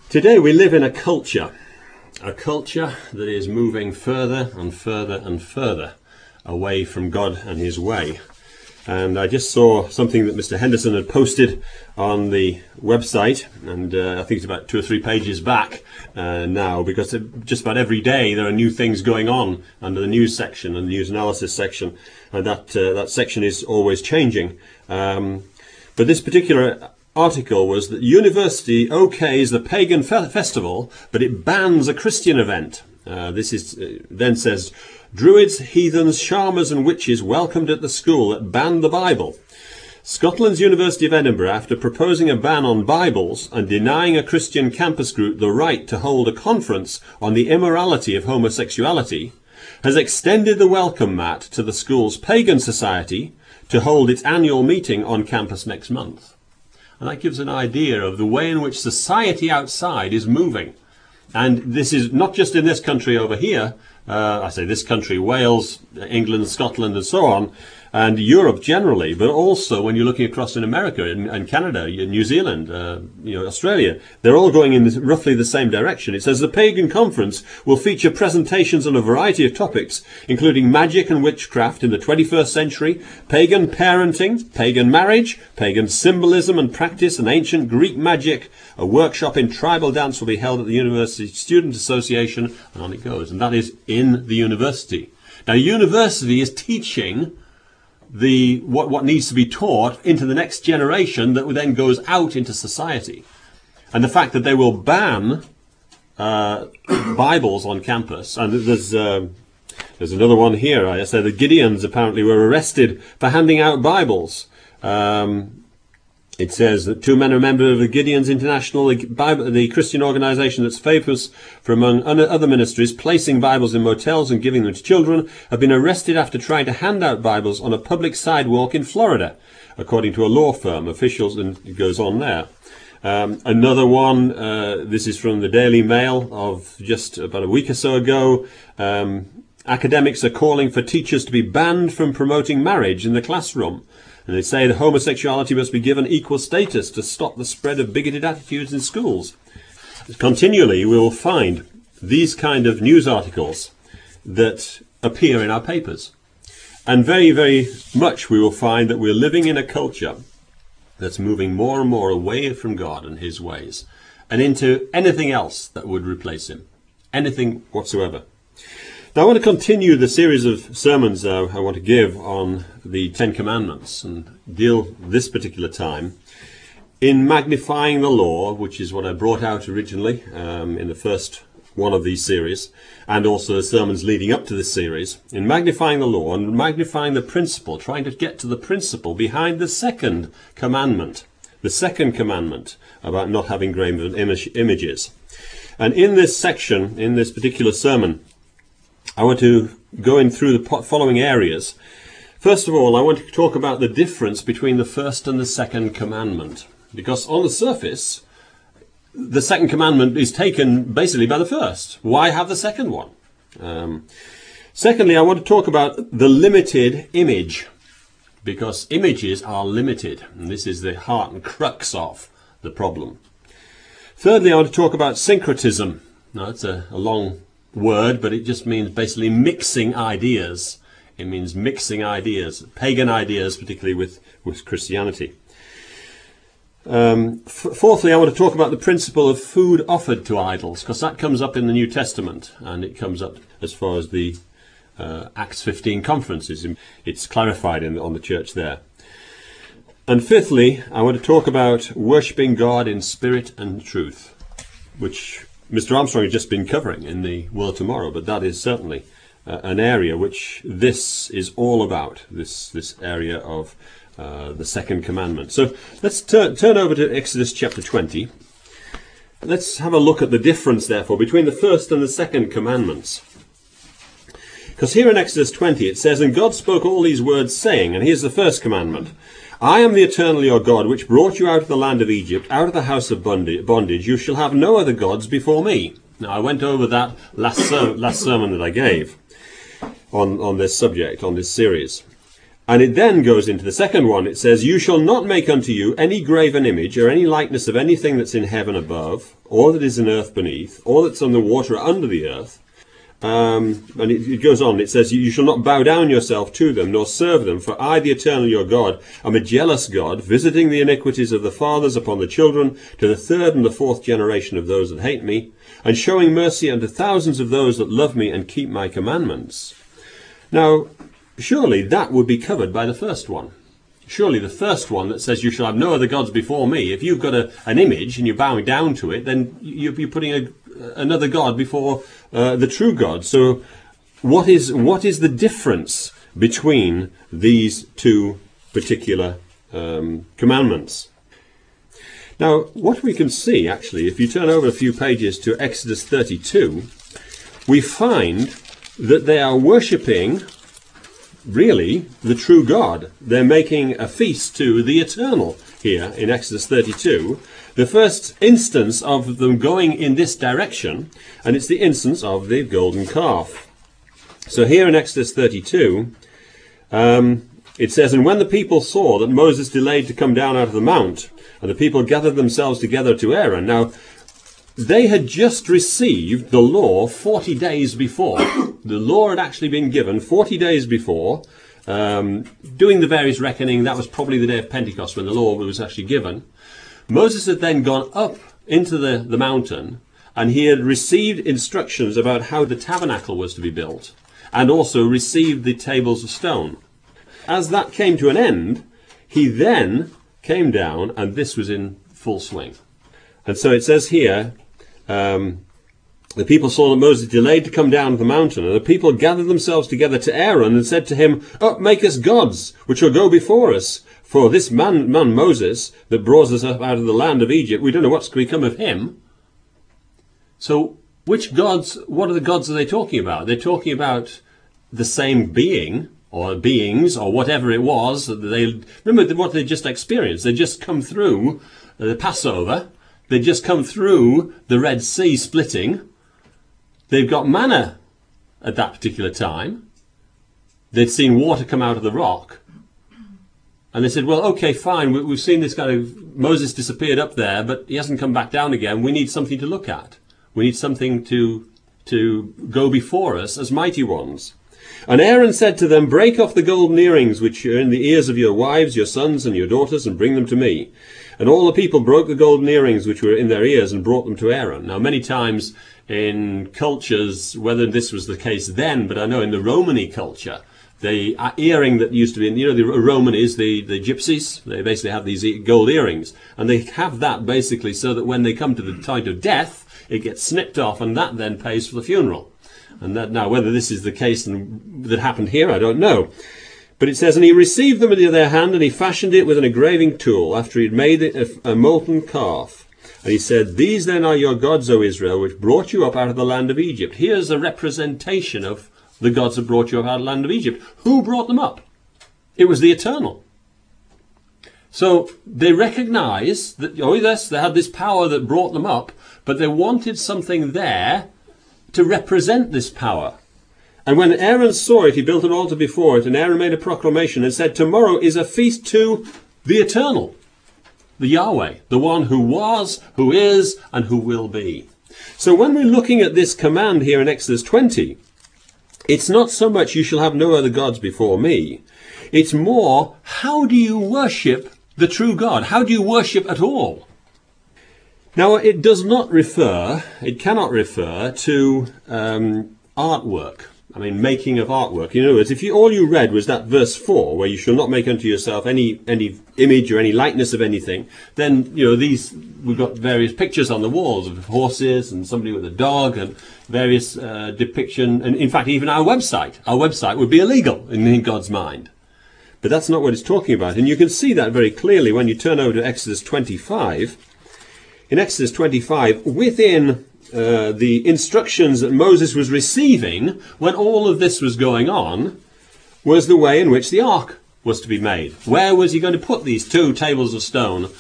Today we live in a culture that is moving further and further and further away from God and his way. And I just saw something that Mr. Henderson had posted on the website, and I think it's about 2 or 3 pages back now, because just about every day there are new things going on under the news section and the news analysis section, and that section is always changing. But this particular article was that university okays the pagan festival, but it bans a Christian event. This is then says, Druids, heathens, charmers and witches welcomed at the school that banned the Bible. Scotland's University of Edinburgh, after proposing a ban on Bibles and denying a Christian campus group the right to hold a conference on the immorality of homosexuality, has extended the welcome mat to the school's pagan society to hold its annual meeting on campus next month. And that gives an idea of the way in which society outside is moving. And this is not just in this country over here. I say this country, Wales, England, Scotland, and so on, and Europe generally, but also when you're looking across in America and Canada, New Zealand, Australia, they're all going in roughly the same direction. It says the pagan conference will feature presentations on a variety of topics, including magic and witchcraft in the 21st century, pagan parenting, pagan marriage, pagan symbolism and practice, and ancient Greek magic. A workshop in tribal dance will be held at the University Student Association, and on it goes. And that is in the university. Now, university is teaching what needs to be taught into the next generation that then goes out into society. And the fact that they will ban Bibles on campus, and there's another one here. I said the Gideons apparently were arrested for handing out Bibles. It says that 2 men are members of the Gideons International, the Christian organisation that's famous for, among other ministries, placing Bibles in motels and giving them to children, have been arrested after trying to hand out Bibles on a public sidewalk in Florida, according to a law firm. Officials, and it goes on there. Another one, this is from the Daily Mail of just about a week or so ago. Academics are calling for teachers to be banned from promoting marriage in the classroom. And they say that homosexuality must be given equal status to stop the spread of bigoted attitudes in schools. Continually, we will find these kind of news articles that appear in our papers. And very, very much we will find that we're living in a culture that's moving more and more away from God and his ways and into anything else that would replace him. Anything whatsoever. Now I want to continue the series of sermons I want to give on the 10 Commandments and deal this particular time in magnifying the law, which is what I brought out originally in the first one of these series, and also the sermons leading up to this series, in magnifying the law and magnifying the principle, trying to get to the principle behind the second commandment about not having graven images. And in this section, in this particular sermon, I want to go in through the following areas. First of all, I want to talk about the difference between the first and the second commandment. Because on the surface, the second commandment is taken basically by the first. Why have the second one? Secondly, I want to talk about the limited image. Because images are limited. And this is the heart and crux of the problem. Thirdly, I want to talk about syncretism. Now, it's a long word, but it just means basically mixing ideas. It means mixing ideas, pagan ideas, particularly with Christianity. Fourthly, I want to talk about the principle of food offered to idols, because that comes up in the New Testament, and it comes up as far as the Acts 15 conferences. It's clarified on the church there. And fifthly, I want to talk about worshipping God in spirit and truth, which Mr. Armstrong has just been covering in the World Tomorrow, but that is certainly an area which this is all about, this area of the second commandment. So let's turn over to Exodus chapter 20. Let's have a look at the difference, therefore, between the first and the second commandments. Because here in Exodus 20 it says, And God spoke all these words, saying, and here's the first commandment, I am the eternal your God, which brought you out of the land of Egypt, out of the house of bondage. You shall have no other gods before me. Now, I went over that last sermon that I gave on this subject, on this series. And it then goes into the second one. It says, you shall not make unto you any graven image or any likeness of anything that's in heaven above, or that is in earth beneath, or that's on the water under the earth. And it goes on. It says, you shall not bow down yourself to them, nor serve them, for I, the eternal your God, am a jealous God, visiting the iniquities of the fathers upon the children, to the third and the fourth generation of those that hate me, and showing mercy unto thousands of those that love me and keep my commandments. Now, surely that would be covered by the first one. Surely the first one that says you shall have no other gods before me, if you've got an image and you're bowing down to it, then you're putting another god before the true God. So what is the difference between these two particular commandments? Now, what we can see, actually, if you turn over a few pages to Exodus 32, we find that they are worshipping really the true God. They're making a feast to the eternal here in Exodus 32. The first instance of them going in this direction, and it's the instance of the golden calf. So here in Exodus 32, it says, and when the people saw that Moses delayed to come down out of the mount, and the people gathered themselves together to Aaron. Now, they had just received the law 40 days before. The law had actually been given 40 days before. Doing the various reckoning, that was probably the day of Pentecost when the law was actually given. Moses had then gone up into the mountain, and he had received instructions about how the tabernacle was to be built, and also received the tables of stone. As that came to an end, he then came down, and this was in full swing. And so it says here, the people saw that Moses delayed to come down the mountain, and the people gathered themselves together to Aaron and said to him, up, make us gods, which shall go before us. For this man Moses, that brought us up out of the land of Egypt, we don't know what's become of him. So which gods, what are the gods are they talking about? They're talking about the same being, or beings, or whatever it was. They remember what they just experienced. They just come through the Passover. They just come through the Red Sea splitting. They've got manna at that particular time. They'd seen water come out of the rock. And they said, well, okay, fine, we've seen this kind of, Moses disappeared up there, but he hasn't come back down again. We need something to look at. We need something to go before us as mighty ones. And Aaron said to them, break off the golden earrings which are in the ears of your wives, your sons, and your daughters, and bring them to me. And all the people broke the golden earrings which were in their ears and brought them to Aaron. Now, many times in cultures, whether this was the case then, but I know in the Romany culture, the earring that used to be, the Roman is the gypsies. They basically have these gold earrings. And they have that basically so that when they come to the time of death, it gets snipped off, and that then pays for the funeral. And that, now, whether this is the case that happened here, I don't know. But it says, and he received them into their hand, and he fashioned it with an engraving tool, after he had made it a molten calf. And he said, these then are your gods, O Israel, which brought you up out of the land of Egypt. Here's a representation of the gods that brought you up out of the land of Egypt. Who brought them up? It was the Eternal. So they recognize that, oh yes, they had this power that brought them up, but they wanted something there to represent this power. And when Aaron saw it, he built an altar before it, and Aaron made a proclamation and said, tomorrow is a feast to the Eternal, the Yahweh, the one who was, who is, and who will be. So when we're looking at this command here in Exodus 20, it's not so much you shall have no other gods before me. It's more, how do you worship the true God? How do you worship at all? Now, it does not refer, it cannot refer to artwork. I mean, making of artwork. In other words, if all you read was that verse 4, where you shall not make unto yourself any image or any likeness of anything, then, we've got various pictures on the walls of horses and somebody with a dog and various depiction. And in fact, even our website would be illegal in God's mind. But that's not what it's talking about. And you can see that very clearly when you turn over to Exodus 25. In Exodus 25, within the instructions that Moses was receiving when all of this was going on, was the way in which the ark was to be made. Where was he going to put these two tables of stone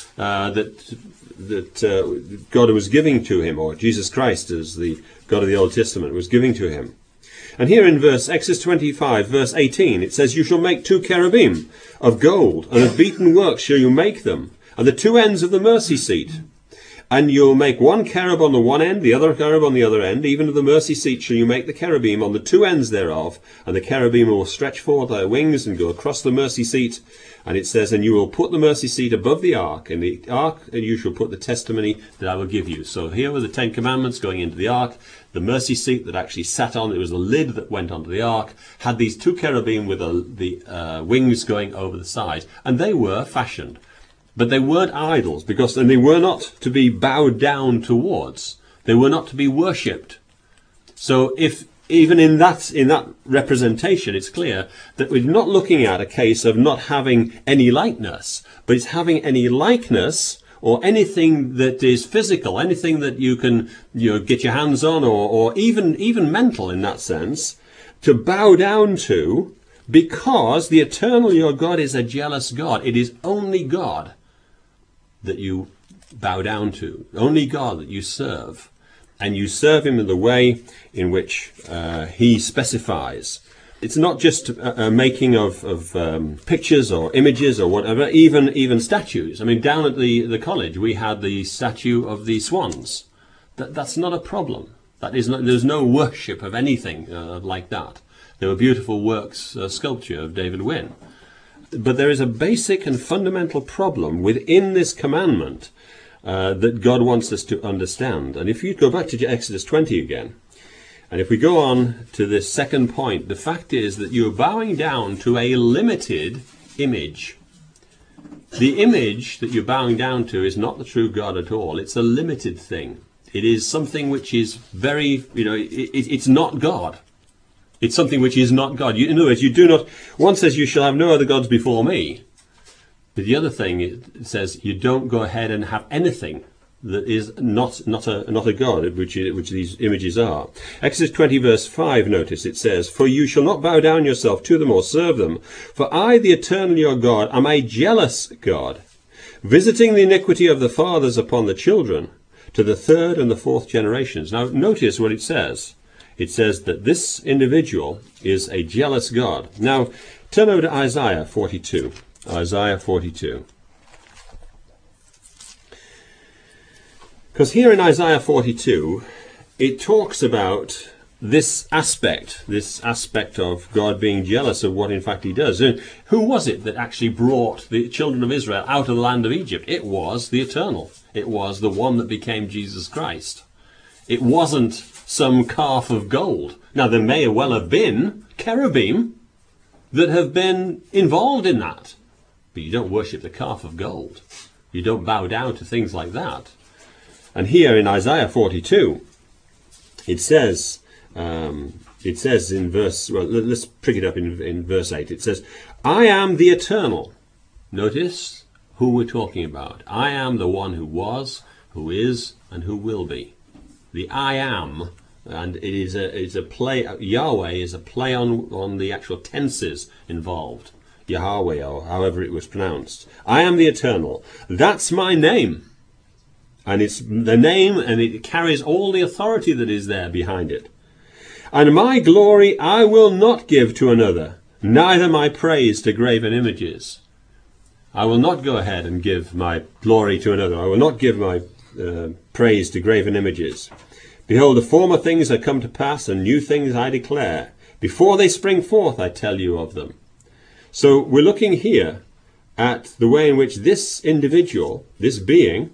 that God was giving to him, or Jesus Christ as the God of the Old Testament was giving to him? And here in Exodus 25, verse 18, it says, "You shall make 2 cherubim of gold, and of beaten work shall you make them, and the 2 ends of the mercy seat. And you'll make 1 cherub on the one end, the other cherub on the other end. Even of the mercy seat shall you make the cherubim on the 2 ends thereof. And the cherubim will stretch forth their wings and go across the mercy seat." And it says, "And you will put the mercy seat above the ark. In the ark, and you shall put the testimony that I will give you." So here were the 10 commandments going into the ark. The mercy seat that actually sat on, it was the lid that went onto the ark, had these 2 cherubim with the wings going over the side. And they were fashioned. But they weren't idols, and they were not to be bowed down towards. They were not to be worshipped. So if even in that representation, it's clear that we're not looking at a case of not having any likeness, but it's having any likeness or anything that is physical, anything that you can get your hands on, or even mental in that sense, to bow down to, because the eternal your God is a jealous God. It is only God that you bow down to, only God that you serve, and you serve him in the way in which he specifies. It's not just a making of pictures or images or whatever, even statues. I mean, down at the college we had the statue of the swans. That's not a problem. There's no worship of anything like that. There were beautiful works, sculpture of David Wynne. But there is a basic and fundamental problem within this commandment that God wants us to understand. And if you go back to Exodus 20 again, and if we go on to this second point, the fact is that you're bowing down to a limited image. The image that you're bowing down to is not the true God at all. It's a limited thing. It is something which is very, it's not God. It's something which is not God. In other words, you do not. One says, "You shall have no other gods before me." But the other thing, it says, you don't go ahead and have anything that is not a God, which these images are. Exodus 20 verse 5, notice it says, "For you shall not bow down yourself to them or serve them. For I, the eternal your God, am a jealous God, visiting the iniquity of the fathers upon the children, to the 3rd and the 4th generations." Now notice what it says. It says that this individual is a jealous God. Now, turn over to Isaiah 42. Isaiah 42. Because here in Isaiah 42, it talks about this aspect of God being jealous of what in fact he does. And who was it that actually brought the children of Israel out of the land of Egypt? It was the Eternal. It was the one that became Jesus Christ. It wasn't some calf of gold. Now, there may well have been cherubim that have been involved in that. But you don't worship the calf of gold. You don't bow down to things like that. And here in Isaiah 42, it says in verse, well, let's pick it up in verse 8. It says, "I am the Eternal." Notice who we're talking about. I am the one who was, who is, and who will be. The I am, and it is a play. Yahweh is a play on the actual tenses involved. Yahweh, or however it was pronounced. I am the Eternal. That's my name. And it's the name, and it carries all the authority that is there behind it. "And my glory I will not give to another, neither my praise to graven images." I will not go ahead and give my glory to another. I will not give my praise to graven images. "Behold, the former things are come to pass, and new things I declare. Before they spring forth, I tell you of them." So we're looking here at the way in which this individual, this being,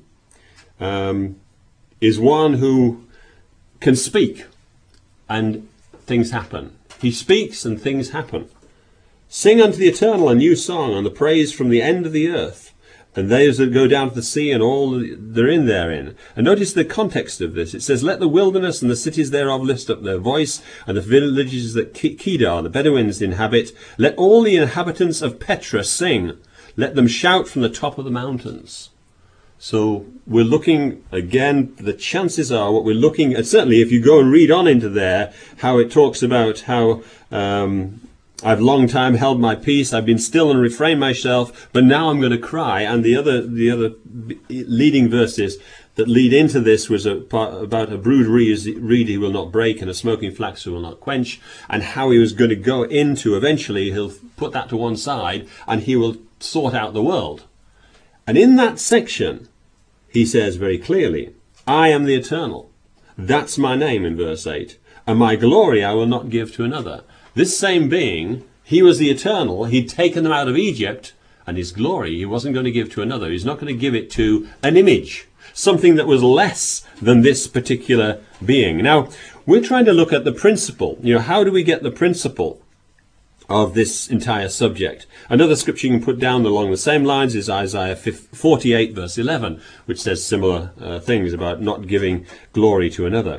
is one who can speak and things happen. He speaks and things happen. "Sing unto the Eternal a new song, and the praise from the end of the earth, and those that go down to the sea and all therein therein." And notice the context of this. It says, "Let the wilderness and the cities thereof lift up their voice, and the villages that Kedar, the Bedouins, inhabit. Let all the inhabitants of Petra sing. Let them shout from the top of the mountains." So we're looking, again, the chances are what we're looking at, certainly if you go and read on into there, how it talks about how I've long time held my peace, I've been still and refrained myself, but now I'm going to cry. And the other leading verses, that lead into this was about a brood reed he will not break and a smoking flax he will not quench, and how he was going to go into, eventually he'll put that to one side and he will sort out the world. And in that section, he says very clearly, I am the eternal. That's my name in verse 8. And my glory I will not give to another. This same being, he was the eternal. He'd taken them out of Egypt, and his glory he wasn't going to give to another. He's not going to give it to an image, something that was less than this particular being. Now, we're trying to look at the principle. How do we get the principle of this entire subject? Another scripture you can put down along the same lines is Isaiah 48 verse 11, which says similar things about not giving glory to another.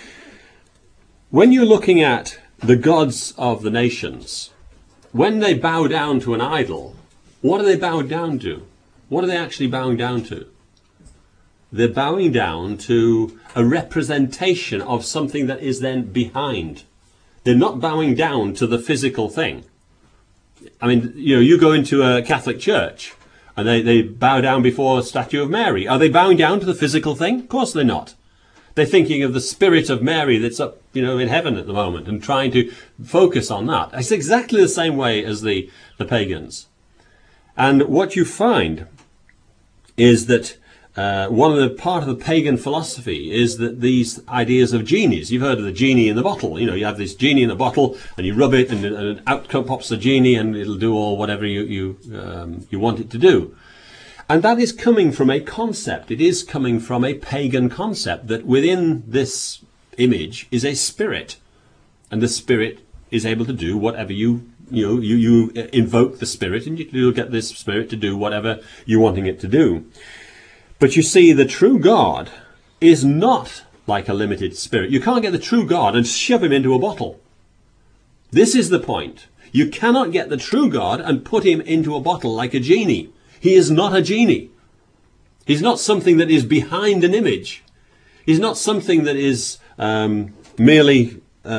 When you're looking at the gods of the nations, when they bow down to an idol, what are they bowed down to? What are they actually bowing down to? They're bowing down to a representation of something that is then behind. They're not bowing down to the physical thing. I mean, you go into a Catholic church and they bow down before a statue of Mary. Are they bowing down to the physical thing? Of course they're not. They're thinking of the spirit of Mary that's up, in heaven at the moment and trying to focus on that. It's exactly the same way as the pagans. And what you find is that part of the pagan philosophy is that these ideas of genies. You've heard of the genie in the bottle. You have this genie in the bottle, and you rub it, and out pops the genie, and it'll do all whatever you want it to do. And that is coming from a concept. It is coming from a pagan concept that within this image is a spirit, and the spirit is able to do whatever you invoke the spirit, and you'll get this spirit to do whatever you're wanting it to do. But you see, the true God is not like a limited spirit. You can't get the true God and shove him into a bottle. This is the point. You cannot get the true God and put him into a bottle like a genie. He is not a genie. He's not something that is behind an image. He's not something that is merely,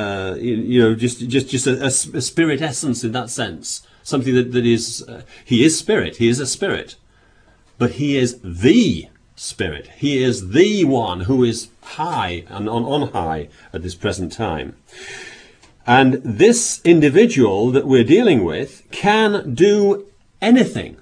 just a spirit essence in that sense. Something that is, he is spirit. He is a spirit. But he is the Spirit. He is the one who is high and on high at this present time. And this individual that we're dealing with can do anything,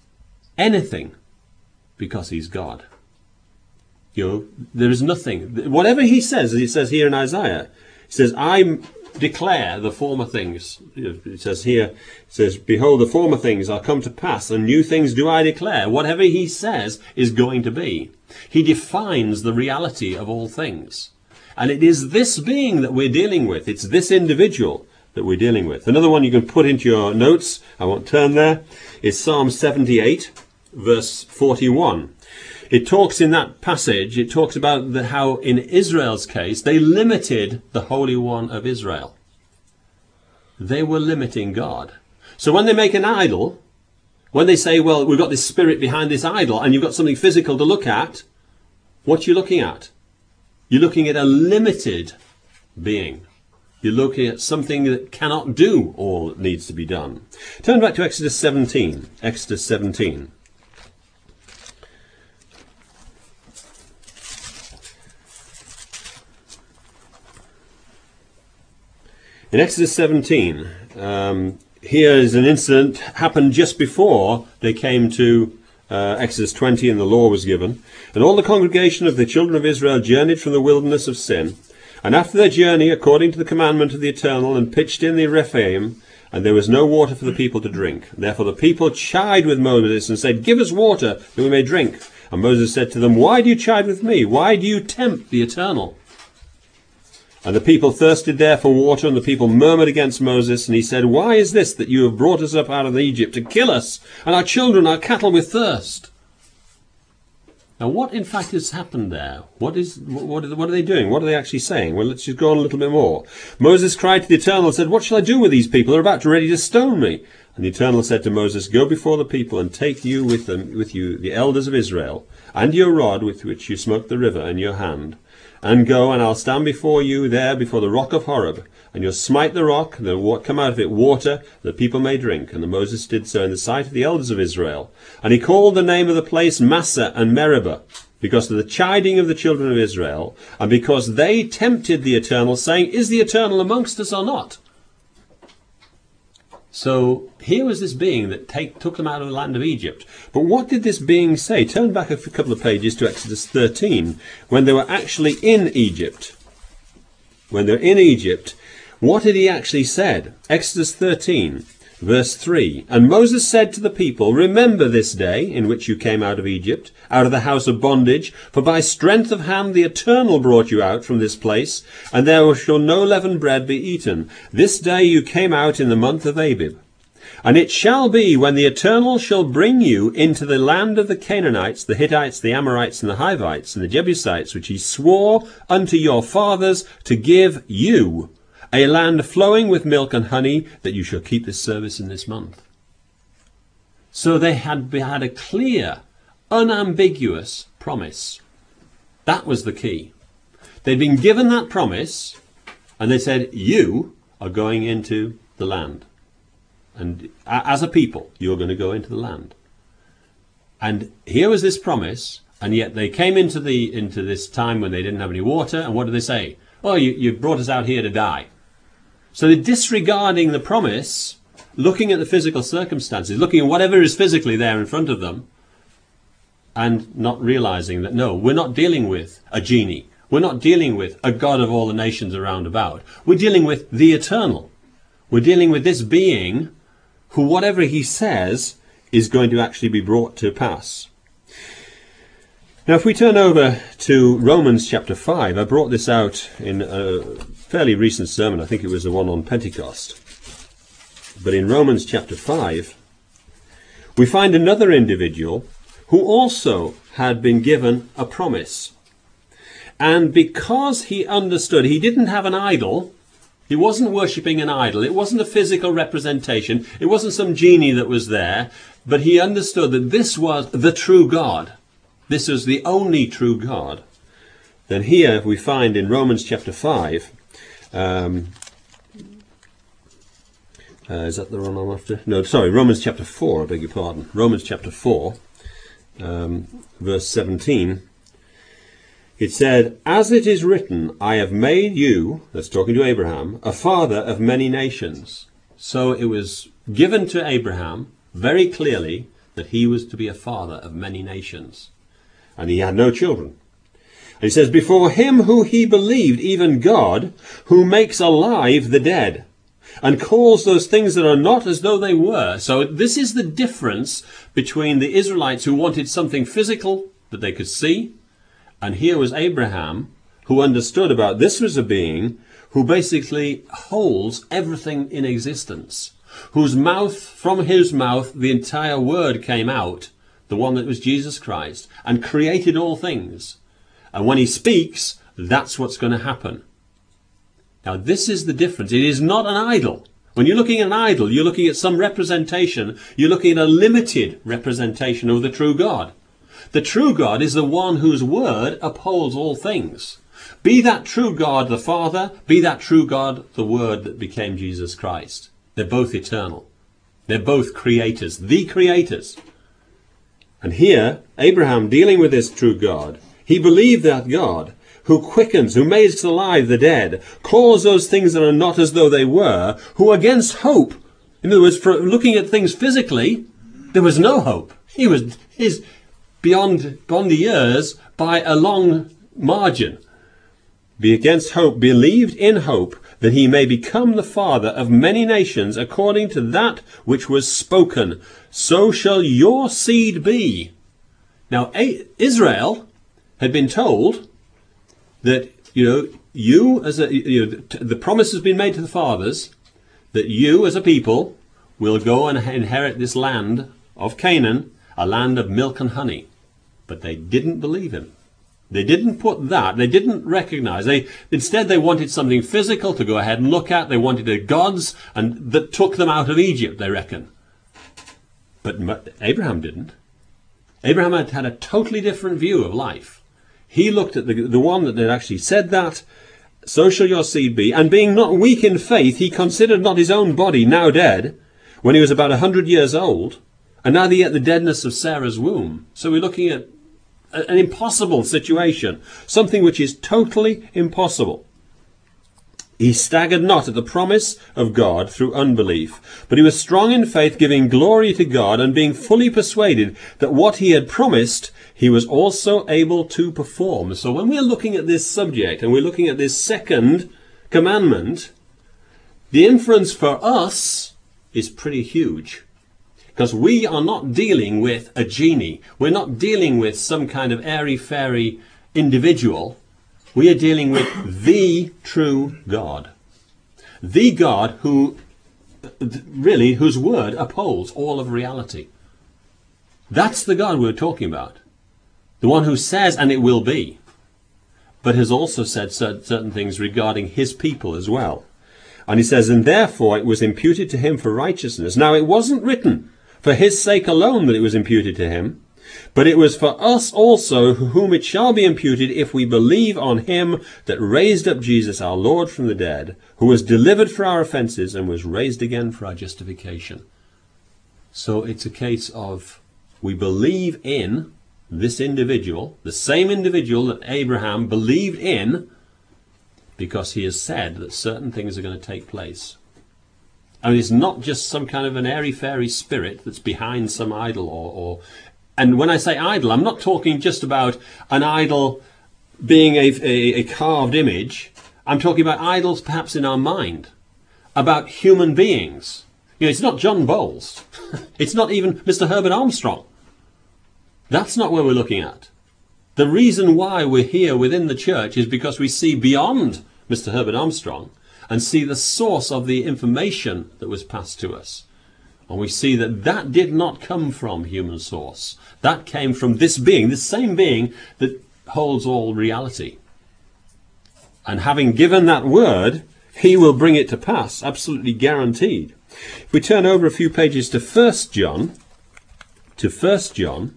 because he's God. There is nothing. Whatever he says, as he says here in Isaiah, he says, I declare the former things. It says here, it says, behold, the former things are come to pass, and new things do I declare. Whatever he says is going to be. He defines the reality of all things. And it is this being that we're dealing with. It's this individual that we're dealing with. Another one you can put into your notes, I won't turn there, is Psalm 78, verse 41. It talks in that passage, it talks about how in Israel's case, they limited the Holy One of Israel. They were limiting God. So when they make an idol, when they say, well, we've got this spirit behind this idol, and you've got something physical to look at, what are you looking at? You're looking at a limited being. You're looking at something that cannot do all that needs to be done. Turn back to Exodus 17. Exodus 17. In Exodus 17, here is an incident happened just before they came to Exodus 20 and the law was given. And all the congregation of the children of Israel journeyed from the wilderness of Sin. And after their journey, according to the commandment of the Eternal, and pitched in the Rephaim, and there was no water for the people to drink. Therefore the people chide with Moses and said, give us water that we may drink. And Moses said to them, why do you chide with me? Why do you tempt the Eternal? And the people thirsted there for water, and the people murmured against Moses. And he said, why is this that you have brought us up out of Egypt to kill us, and our children, our cattle with thirst? Now what in fact has happened there? What are they doing? What are they actually saying? Well, let's just go on a little bit more. Moses cried to the Eternal and said, what shall I do with these people? They're about ready to stone me. And the Eternal said to Moses, go before the people and take you with you the elders of Israel, and your rod with which you smote the river in your hand. And go, and I'll stand before you there before the rock of Horeb, and you'll smite the rock, and there will come out of it water, that the people may drink. And Moses did so in the sight of the elders of Israel. And he called the name of the place Massah and Meribah. because of the chiding of the children of Israel, and because they tempted the Eternal, saying, is the Eternal amongst us or not? So here was this being that took them out of the land of Egypt. But what did this being say? Turn back a couple of pages to Exodus 13, when they were actually in Egypt. When they're in Egypt, what had he actually said? Exodus 13, verse 3. And Moses said to the people, remember this day in which you came out of Egypt, out of the house of bondage, for by strength of hand the Eternal brought you out from this place, and there shall no leavened bread be eaten. This day you came out in the month of Abib. And it shall be, when the Eternal shall bring you into the land of the Canaanites, the Hittites, the Amorites, and the Hivites, and the Jebusites, which he swore unto your fathers to give you, a land flowing with milk and honey, that you shall keep this service in this month. So they had a clear, unambiguous promise. That was the key. They'd been given that promise, and they said, you are going into the land. And as a people, you're going to go into the land. And here was this promise, and yet they came into this time when they didn't have any water, and what did they say? Oh, you brought us out here to die. So they're disregarding the promise, looking at the physical circumstances, looking at whatever is physically there in front of them, and not realizing that, no, we're not dealing with a genie. We're not dealing with a God of all the nations around about. We're dealing with the Eternal. We're dealing with this being who, whatever he says, is going to actually be brought to pass. Now, if we turn over to Romans chapter 5, I brought this out in a fairly recent sermon. I think it was the one on Pentecost. But in Romans chapter 5, we find another individual who also had been given a promise. And because he understood, he didn't have an idol. He wasn't worshipping an idol. It wasn't a physical representation. It wasn't some genie that was there. But he understood that this was the true God. This is the only true God. Then here we find in Romans chapter 5, is that the one I'm after? No, sorry, Romans chapter 4, I beg your pardon. Romans chapter 4, verse 17. It said, as it is written, I have made you, that's talking to Abraham, a father of many nations. So it was given to Abraham very clearly that he was to be a father of many nations. And he had no children. And he says, before him who he believed, even God, who makes alive the dead, and calls those things that are not as though they were. So this is the difference between the Israelites who wanted something physical that they could see, and here was Abraham, who understood about this was a being who basically holds everything in existence, whose mouth, from his mouth, the entire word came out, the one that was Jesus Christ, and created all things. And when he speaks, that's what's going to happen. Now, this is the difference. It is not an idol. When you're looking at an idol, you're looking at some representation. You're looking at a limited representation of the true God. The true God is the one whose word upholds all things. Be that true God the Father, be that true God the Word that became Jesus Christ. They're both eternal. They're both creators, the creators. And here, Abraham, dealing with this true God, he believed that God, who quickens, who makes alive the dead, calls those things that are not as though they were, who against hope, in other words, for looking at things physically, there was no hope. He's beyond the years by a long margin. Be against hope, believed in hope, that he may become the father of many nations, according to that which was spoken. So shall your seed be. Now, Israel had been told that, you as the promise has been made to the fathers that you as a people will go and inherit this land of Canaan, a land of milk and honey. But they didn't believe him. They didn't put that. They didn't recognize. Instead, they wanted something physical to go ahead and look at. They wanted the gods and that took them out of Egypt, they reckon. But Abraham didn't. Abraham had a totally different view of life. He looked at the one that had actually said that, so shall your seed be. And being not weak in faith, he considered not his own body now dead, when he was about 100 years old, and neither yet the deadness of Sarah's womb. So we're looking at an impossible situation, something which is totally impossible. He staggered not at the promise of God through unbelief, but he was strong in faith, giving glory to God, and being fully persuaded that what he had promised, he was also able to perform. So when we're looking at this subject, and we're looking at this second commandment, the inference for us is pretty huge. Because we are not dealing with a genie. We're not dealing with some kind of airy-fairy individual. We are dealing with the true God. The God who, really, whose word upholds all of reality. That's the God we're talking about. The one who says, and it will be, but has also said certain things regarding his people as well. And he says, and therefore it was imputed to him for righteousness. Now it wasn't written for his sake alone that it was imputed to him, but it was for us also, whom it shall be imputed if we believe on him that raised up Jesus our Lord from the dead, who was delivered for our offences and was raised again for our justification. So it's a case of we believe in this individual, the same individual that Abraham believed in, because he has said that certain things are going to take place. And it's not just some kind of an airy-fairy spirit that's behind some idol or and when I say idol, I'm not talking just about an idol being a carved image. I'm talking about idols perhaps in our mind, about human beings. You know, it's not John Bowles. It's not even Mr. Herbert Armstrong. That's not where we're looking at. The reason why we're here within the church is because we see beyond Mr. Herbert Armstrong and see the source of the information that was passed to us. And we see that that did not come from human source. That came from this being, this same being that holds all reality. And having given that word, he will bring it to pass, absolutely guaranteed. If we turn over a few pages to 1 John,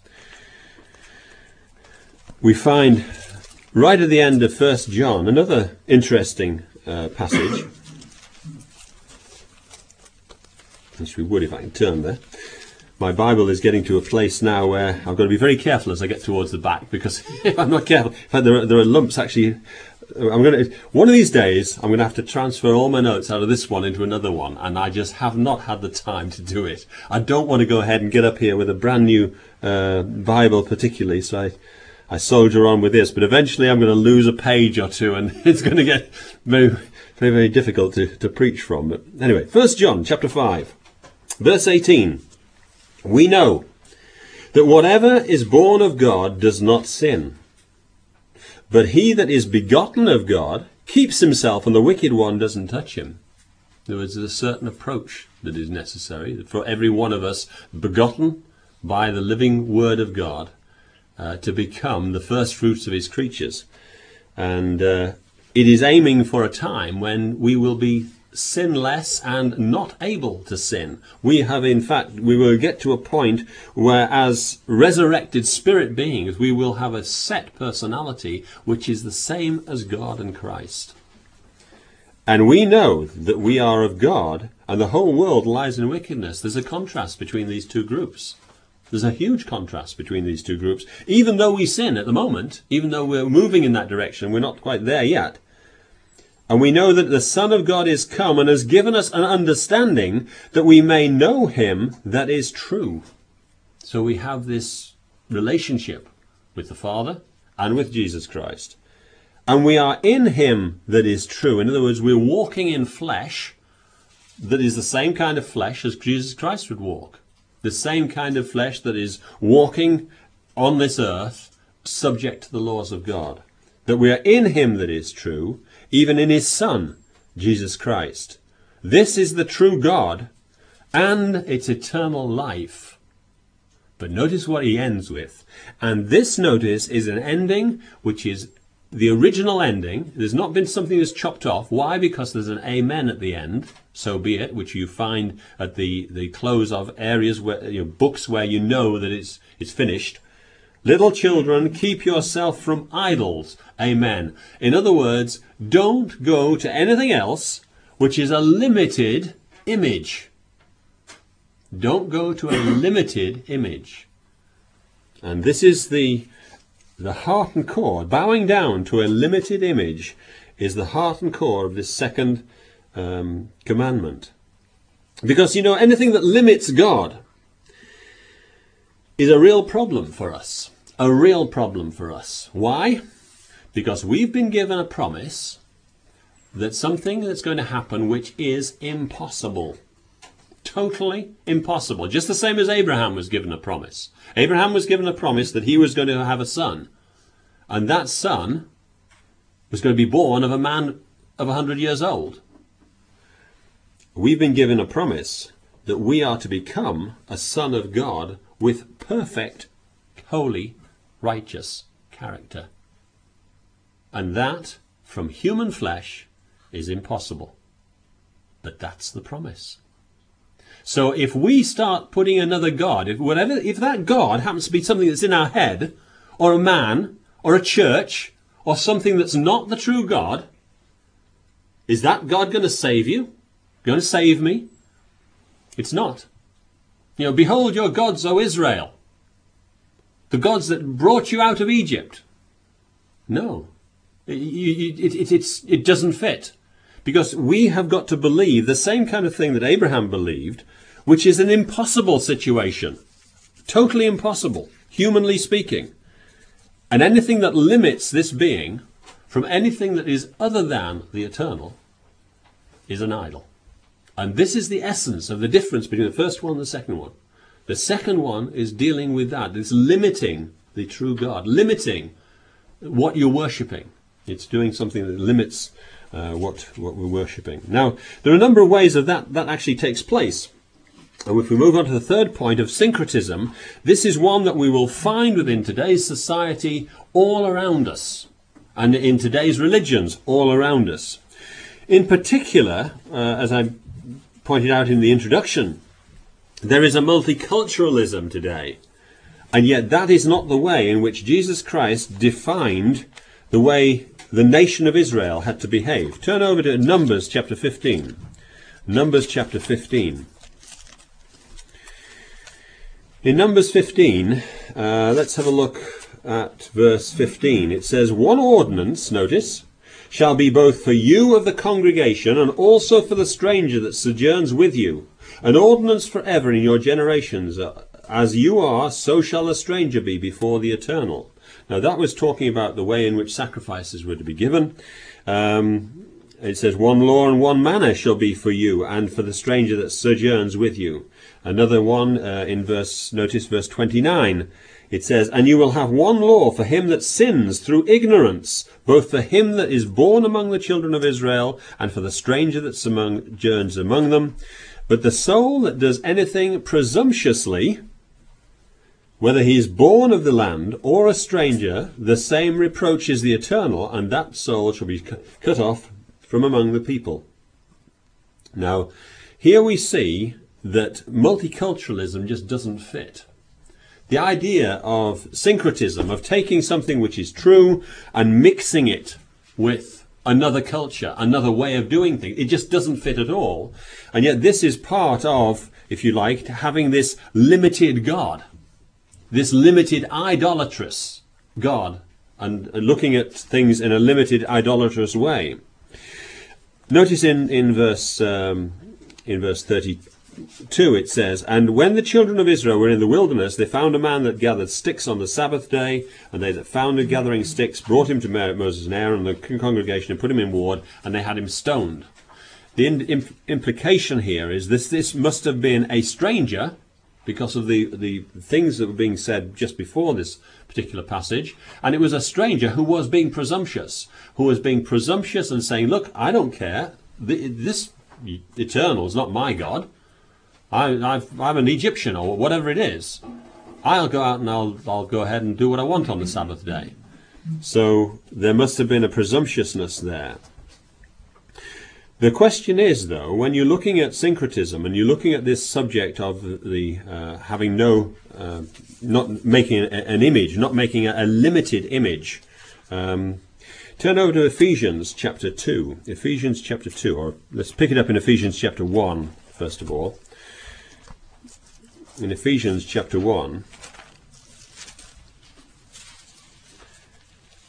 we find right at the end of 1 John another interesting passage. Which we would if I can turn there. My Bible is getting to a place now where I've got to be very careful as I get towards the back, because if I'm not careful, in fact, there are lumps actually. One of these days I'm going to have to transfer all my notes out of this one into another one, and I just have not had the time to do it. I don't want to go ahead and get up here with a brand new Bible particularly, so I soldier on with this, but eventually I'm going to lose a page or two, and it's going to get very, very, very difficult to preach from. But anyway, 1 John chapter 5. Verse 18, we know that whatever is born of God does not sin. But he that is begotten of God keeps himself, and the wicked one doesn't touch him. There is a certain approach that is necessary for every one of us begotten by the living word of God to become the first fruits of his creatures. And it is aiming for a time when we will be sinless and not able to sin. We will get to a point where, as resurrected spirit beings, we will have a set personality which is the same as God and Christ. And we know that we are of God, and the whole world lies in wickedness. There's a contrast between these two groups. There's a huge contrast between these two groups. Even though we sin at the moment, even though we're moving in that direction, we're not quite there yet. And we know that the Son of God is come and has given us an understanding that we may know him that is true. So we have this relationship with the Father and with Jesus Christ. And we are in him that is true. In other words, we're walking in flesh that is the same kind of flesh as Jesus Christ would walk. The same kind of flesh that is walking on this earth subject to the laws of God. That we are in him that is true, even in his Son, Jesus Christ. This is the true God and its eternal life. But notice what he ends with. And this, notice, is an ending which is the original ending. There's not been something that's chopped off. Why? Because there's an amen at the end, so be it, which you find at the close of areas where, books where you know that it's finished. Little children, keep yourself from idols. Amen. In other words, don't go to anything else which is a limited image. Don't go to a limited image. And this is the The heart and core, bowing down to a limited image, is the heart and core of this second commandment. Because, anything that limits God is a real problem for us. A real problem for us. Why? Because we've been given a promise that something that's going to happen which is impossible. Totally impossible. Just the same as Abraham was given a promise. Abraham was given a promise that he was going to have a son. And that son was going to be born of a man of 100 years old. We've been given a promise that we are to become a son of God with perfect, holy, righteous character. And that, from human flesh, is impossible. But that's the promise. So if we start putting another God, if that God happens to be something that's in our head, or a man, or a church, or something that's not the true God, is that God going to save you? Going to save me? It's not. Behold your gods, O Israel. The gods that brought you out of Egypt. No. It doesn't fit. Because we have got to believe the same kind of thing that Abraham believed, which is an impossible situation. Totally impossible, humanly speaking. And anything that limits this being from anything that is other than the eternal is an idol. And this is the essence of the difference between the first one and the second one. The second one is dealing with that. It's limiting the true God, limiting what you're worshipping. It's doing something that limits what we're worshipping. Now, there are a number of ways that actually takes place. And if we move on to the third point of syncretism, this is one that we will find within today's society all around us, and in today's religions all around us. In particular, as I pointed out in the introduction, there is a multiculturalism today, and yet that is not the way in which Jesus Christ defined the way the nation of Israel had to behave. Turn over to Numbers chapter 15. Numbers chapter 15. In Numbers 15, let's have a look at verse 15. It says, one ordinance, notice, shall be both for you of the congregation and also for the stranger that sojourns with you, an ordinance forever in your generations. As you are, so shall the stranger be before the eternal. Now that was talking about the way in which sacrifices were to be given. It says, one law and one manner shall be for you and for the stranger that sojourns with you. Another one notice verse 29. It says, and you will have one law for him that sins through ignorance, both for him that is born among the children of Israel and for the stranger that sojourns among them. But the soul that does anything presumptuously, whether he is born of the land or a stranger, the same reproaches the eternal, and that soul shall be cut off from among the people. Now, here we see that multiculturalism just doesn't fit. The idea of syncretism, of taking something which is true and mixing it with another culture, another way of doing things, it just doesn't fit at all. And yet this is part of, if you like, having this limited God, this limited idolatrous God, and looking at things in a limited idolatrous way. Notice in verse 32 it says, and when the children of Israel were in the wilderness, they found a man that gathered sticks on the Sabbath day, and they that found him gathering sticks brought him to Moses and Aaron and the congregation and put him in ward, and they had him stoned. The implication here is this must have been a stranger, because of the things that were being said just before this particular passage. And it was a stranger who was being presumptuous, and saying, look, I don't care. This eternal is not my God. I'm an Egyptian or whatever it is. I'll go out and I'll go ahead and do what I want on the Sabbath day. So there must have been a presumptuousness there. The question is, though, when you're looking at syncretism and you're looking at this subject of the having not making an image, not making a limited image, turn over to Ephesians chapter 2. Ephesians chapter 2, or let's pick it up in Ephesians chapter 1, first of all. In Ephesians chapter 1,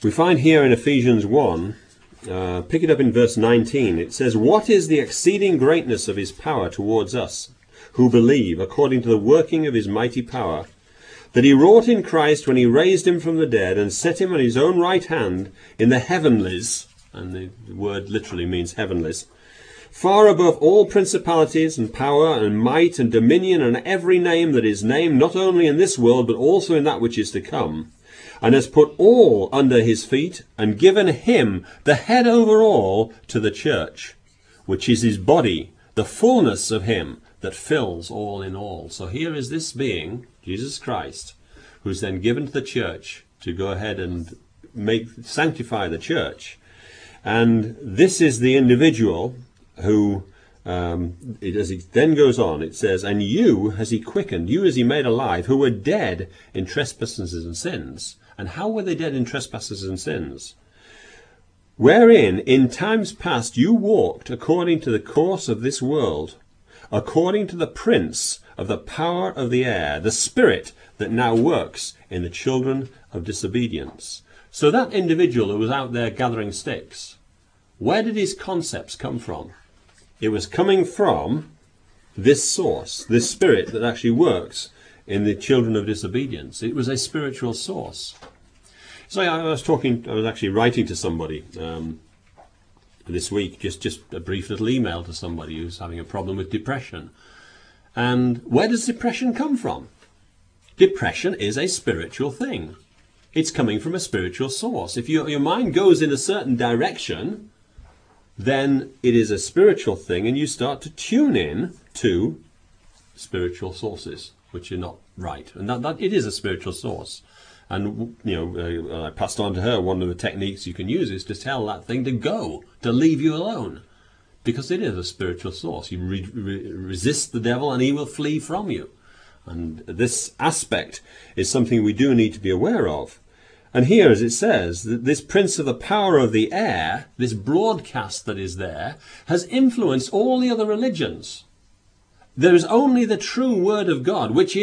We find here in Ephesians 1, pick it up in verse 19, it says, "What is the exceeding greatness of his power towards us, who believe, according to the working of his mighty power, that he wrought in Christ when he raised him from the dead and set him on his own right hand in the heavenlies," and the word literally means heavenlies, "far above all principalities and power and might and dominion and every name that is named, not only in this world, but also in that which is to come, and has put all under his feet, and given him the head over all to the church, which is his body, the fullness of him that fills all in all." So here is this being, Jesus Christ, who's then given to the church to go ahead and sanctify the church. And this is the individual who, as it then goes on, it says, "And you has he quickened, you has he made alive, who were dead in trespasses and sins." And how were they dead in trespasses and sins? "Wherein in times past you walked according to the course of this world, according to the prince of the power of the air, the spirit that now works in the children of disobedience." So that individual who was out there gathering sticks, where did his concepts come from? It was coming from this source, this spirit that actually works in the children of disobedience. It was a spiritual source. So I was actually writing to somebody this week, just a brief little email to somebody who's having a problem with depression. And where does depression come from? Depression is a spiritual thing. It's coming from a spiritual source. If your mind goes in a certain direction, then it is a spiritual thing, and you start to tune in to spiritual sources, which are not right. And that it is a spiritual source. And, I passed on to her, one of the techniques you can use is to tell that thing to go, to leave you alone. Because it is a spiritual source. You resist the devil and he will flee from you. And this aspect is something we do need to be aware of. And here, as it says, that this prince of the power of the air, this broadcast that is there, has influenced all the other religions. There is only the true word of God, which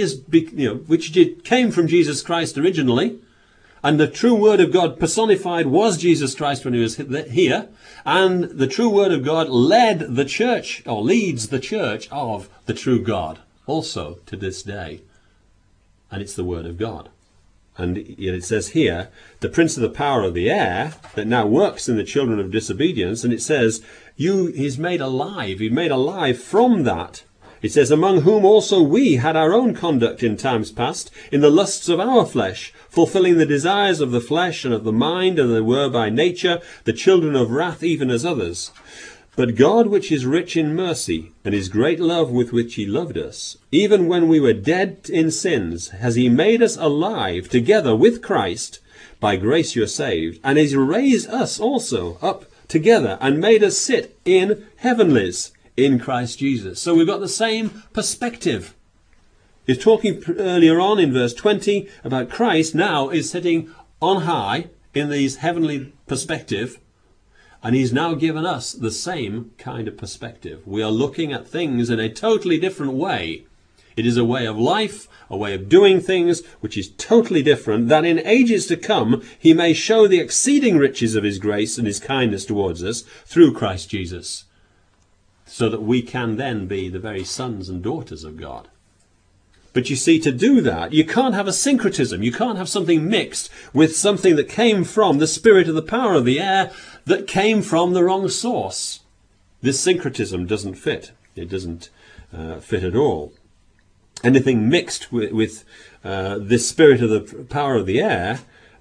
came from Jesus Christ originally. And the true word of God personified was Jesus Christ when he was here. And the true word of God led the church, or leads the church of the true God, also to this day. And it's the word of God. And it says here, the prince of the power of the air that now works in the children of disobedience. And it says, he's made alive. He's made alive from that. It says, "Among whom also we had our own conduct in times past, in the lusts of our flesh, fulfilling the desires of the flesh and of the mind, and they were by nature the children of wrath, even as others. But God, which is rich in mercy, and his great love with which he loved us, even when we were dead in sins, has he made us alive together with Christ. By grace you're saved, and has raised us also up together, and made us sit in heavenlies in Christ Jesus." So we've got the same perspective. He's talking earlier on in verse 20 about Christ now is sitting on high in these heavenly perspective, and he's now given us the same kind of perspective. We are looking at things in a totally different way. It is a way of life, a way of doing things, which is totally different, that in ages to come he may show the exceeding riches of his grace and his kindness towards us through Christ Jesus, so that we can then be the very sons and daughters of God. But you see, to do that, you can't have a syncretism. You can't have something mixed with something that came from the spirit of the power of the air that came from the wrong source. This syncretism doesn't fit. It doesn't fit at all. Anything mixed with this spirit of the power of the air,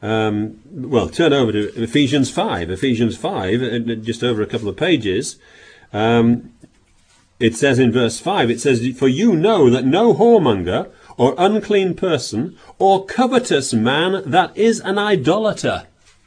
turn over to Ephesians 5. Ephesians 5, just over a couple of pages. It says in verse 5, it says, "For you know that no whoremonger or unclean person or covetous man that is an idolater."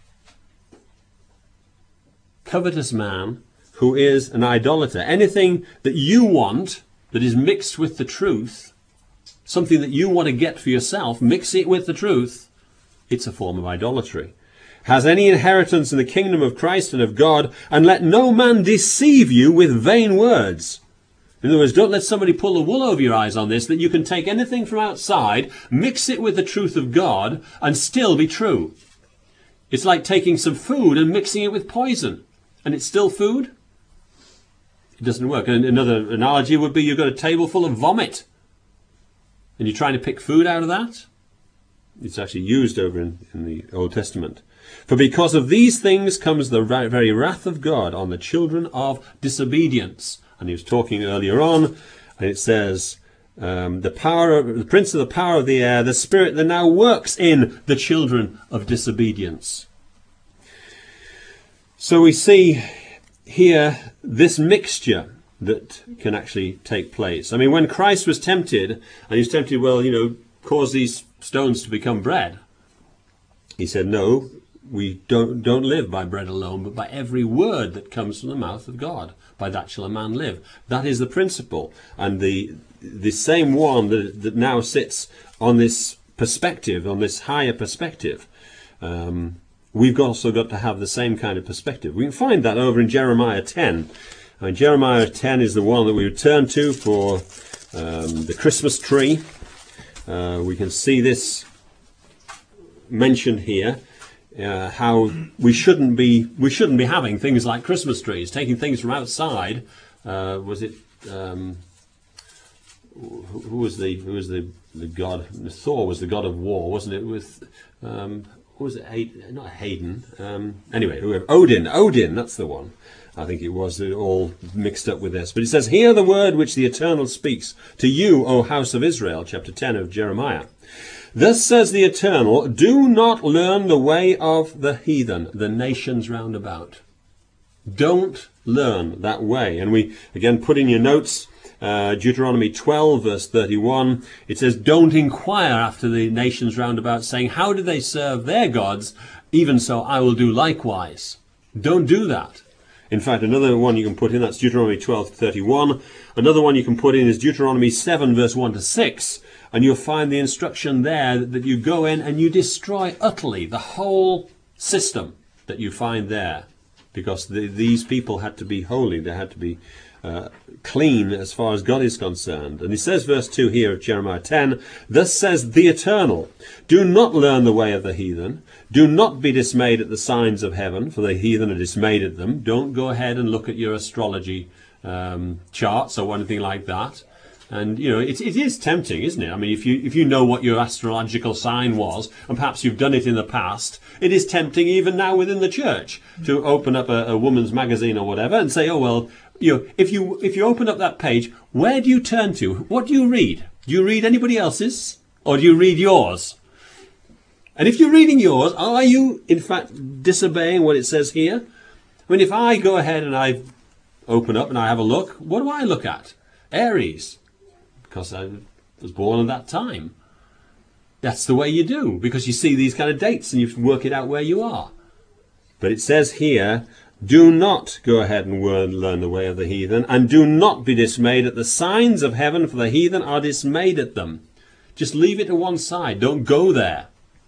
Covetous man who is an idolater. Anything that you want that is mixed with the truth, something that you want to get for yourself, mix it with the truth, it's a form of idolatry. "Has any inheritance in the kingdom of Christ and of God, and let no man deceive you with vain words." In other words, don't let somebody pull the wool over your eyes on this, that you can take anything from outside, mix it with the truth of God, and still be true. It's like taking some food and mixing it with poison. And it's still food? It doesn't work. And another analogy would be you've got a table full of vomit. And you're trying to pick food out of that? It's actually used over in the Old Testament. For because of these things comes the very wrath of God on the children of disobedience. And he was talking earlier on, and it says, the prince of the power of the air, the spirit that now works in the children of disobedience. So we see here this mixture that can actually take place. I mean, when Christ was tempted, and he was tempted, cause these stones to become bread. He said, no, we don't live by bread alone, but by every word that comes from the mouth of God. By that shall a man live. That is the principle. And the same one that now sits on this perspective, on this higher perspective, we've also got to have the same kind of perspective. We can find that over in Jeremiah 10. And Jeremiah 10 is the one that we return to for the Christmas tree. We can see this mentioned here, how we shouldn't be having things like Christmas trees, taking things from outside. Who was the god? Thor was the god of war, wasn't it? With who was it? Not Hayden. Anyway, whoever. Odin. That's the one. I think it was all mixed up with this. But it says, hear the word which the Eternal speaks to you, O house of Israel, chapter 10 of Jeremiah. Thus says the Eternal, do not learn the way of the heathen, the nations round about. Don't learn that way. And we, again, put in your notes, Deuteronomy 12, verse 31. It says, don't inquire after the nations round about, saying, how do they serve their gods? Even so, I will do likewise. Don't do that. In fact, another one you can put in, that's Deuteronomy 12:31. Another one you can put in is Deuteronomy 7, verse 1 to 6. And you'll find the instruction there that you go in and you destroy utterly the whole system that you find there. Because these people had to be holy. They had to be clean as far as God is concerned. And he says, verse 2 here of Jeremiah 10, thus says the Eternal, do not learn the way of the heathen. Do not be dismayed at the signs of heaven, for the heathen are dismayed at them. Don't go ahead and look at your astrology charts or anything like that. And, it is tempting, isn't it? I mean, if you know what your astrological sign was, and perhaps you've done it in the past, it is tempting even now within the church to open up a woman's magazine or whatever and say, oh, well, if you open up that page, where do you turn to? What do you read? Do you read anybody else's? Or do you read yours? And if you're reading yours, are you, in fact, disobeying what it says here? I mean, if I go ahead and I open up and I have a look, what do I look at? Aries. Because I was born at that time. That's the way you do, because you see these kind of dates and you work it out where you are. But it says here, do not go ahead and learn the way of the heathen, and do not be dismayed at the signs of heaven, for the heathen are dismayed at them. Just leave it to one side. Don't go there.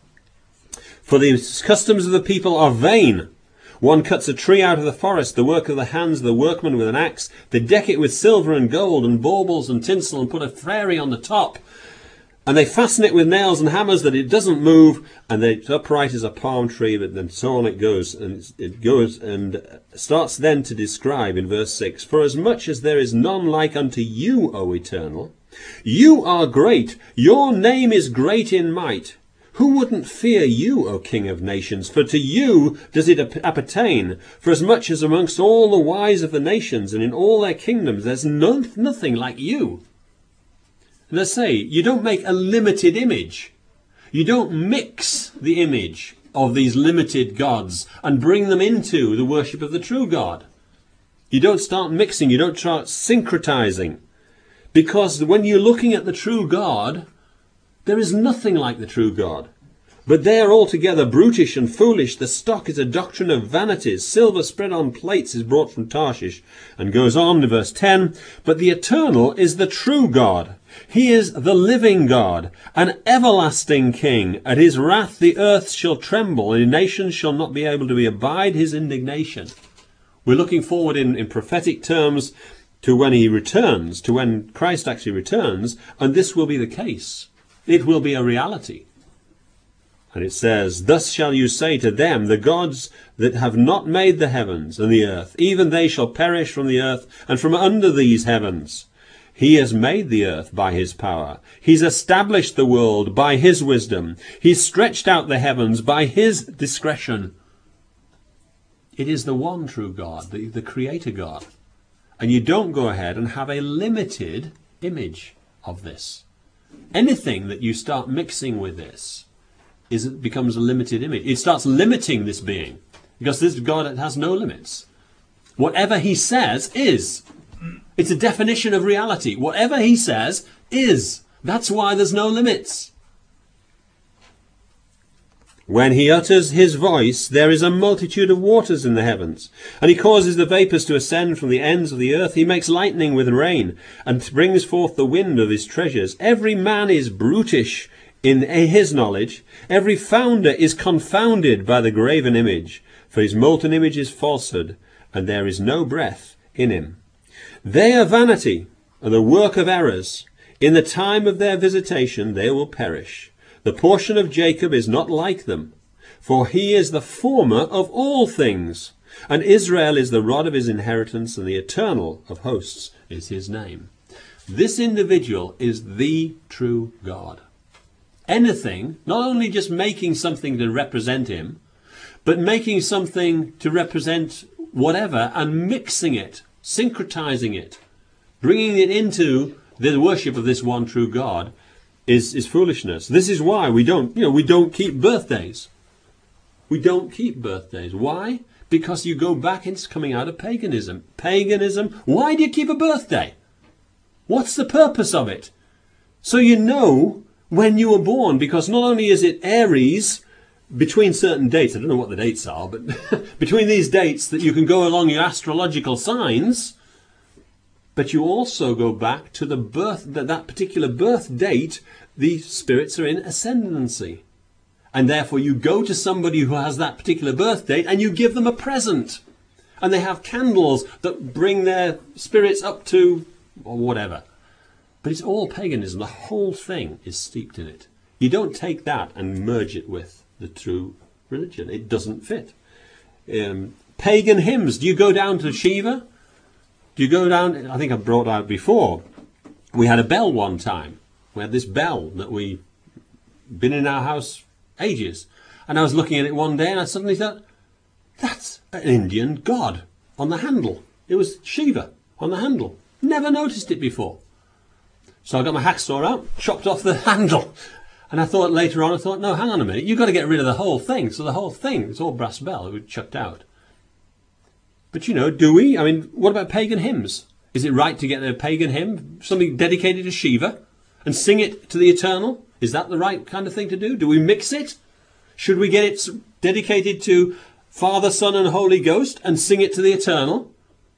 For the customs of the people are vain. One cuts a tree out of the forest, the work of the hands of the workman with an axe. They deck it with silver and gold and baubles and tinsel and put a fairy on the top. And they fasten it with nails and hammers that it doesn't move. And it's upright as a palm tree, but then so on it goes. And it goes and starts then to describe in verse 6. For as much as there is none like unto you, O Eternal, you are great. Your name is great in might. Who wouldn't fear you, O King of nations? For to you does it appertain. For as much as amongst all the wise of the nations and in all their kingdoms, there's nothing like you. And I say, you don't make a limited image. You don't mix the image of these limited gods and bring them into the worship of the true God. You don't start mixing. You don't start syncretizing. Because when you're looking at the true God, there is nothing like the true God. But they are altogether brutish and foolish. The stock is a doctrine of vanities. Silver spread on plates is brought from Tarshish. And goes on to verse 10. But the Eternal is the true God. He is the living God, an everlasting King. At his wrath the earth shall tremble, and nations shall not be able to abide his indignation. We're looking forward in prophetic terms to when he returns, to when Christ actually returns, and this will be the case. It will be a reality. And it says, thus shall you say to them, the gods that have not made the heavens and the earth, even they shall perish from the earth and from under these heavens. He has made the earth by his power. He's established the world by his wisdom. He's stretched out the heavens by his discretion. It is the one true God, the Creator God. And you don't go ahead and have a limited image of this. Anything that you start mixing with this it becomes a limited image. It starts limiting this being, because this God has no limits. Whatever he says is. It's a definition of reality. Whatever he says is. That's why there's no limits. When he utters his voice, there is a multitude of waters in the heavens, and he causes the vapours to ascend from the ends of the earth. He makes lightning with rain, and brings forth the wind of his treasures. Every man is brutish in his knowledge. Every founder is confounded by the graven image, for his molten image is falsehood, and there is no breath in him. They are vanity, and the work of errors. In the time of their visitation they will perish. The portion of Jacob is not like them, for he is the former of all things, and Israel is the rod of his inheritance, and the eternal of hosts is his name. This individual is the true God. Anything, not only just making something to represent him, but making something to represent whatever and mixing it, syncretizing it, bringing it into the worship of this one true God is foolishness. This is why we don't keep birthdays. We don't keep birthdays. Why? Because you go back, it's coming out of paganism. Paganism, why do you keep a birthday? What's the purpose of it? So you know when you were born, because not only is it Aries, between certain dates, I don't know what the dates are, but between these dates that you can go along your astrological signs, but you also go back to the birth, that particular birth date, the spirits are in ascendancy. And therefore you go to somebody who has that particular birth date and you give them a present. And they have candles that bring their spirits up to, or whatever. But it's all paganism. The whole thing is steeped in it. You don't take that and merge it with the true religion. It doesn't fit. Pagan hymns. Do you go down to Shiva? Do you go down? I think I brought out before. We had a bell one time. We had this bell that we been in our house ages. And I was looking at it one day and I suddenly thought, that's an Indian god on the handle. It was Shiva on the handle. Never noticed it before. So I got my hacksaw out, chopped off the handle. And I thought later on, no, hang on a minute, you've got to get rid of the whole thing. So the whole thing, it's all brass bell, it was chucked out. But do we? I mean, what about pagan hymns? Is it right to get a pagan hymn, something dedicated to Shiva, and sing it to the eternal? Is that the right kind of thing to do? Do we mix it? Should we get it dedicated to Father, Son, and Holy Ghost and sing it to the eternal?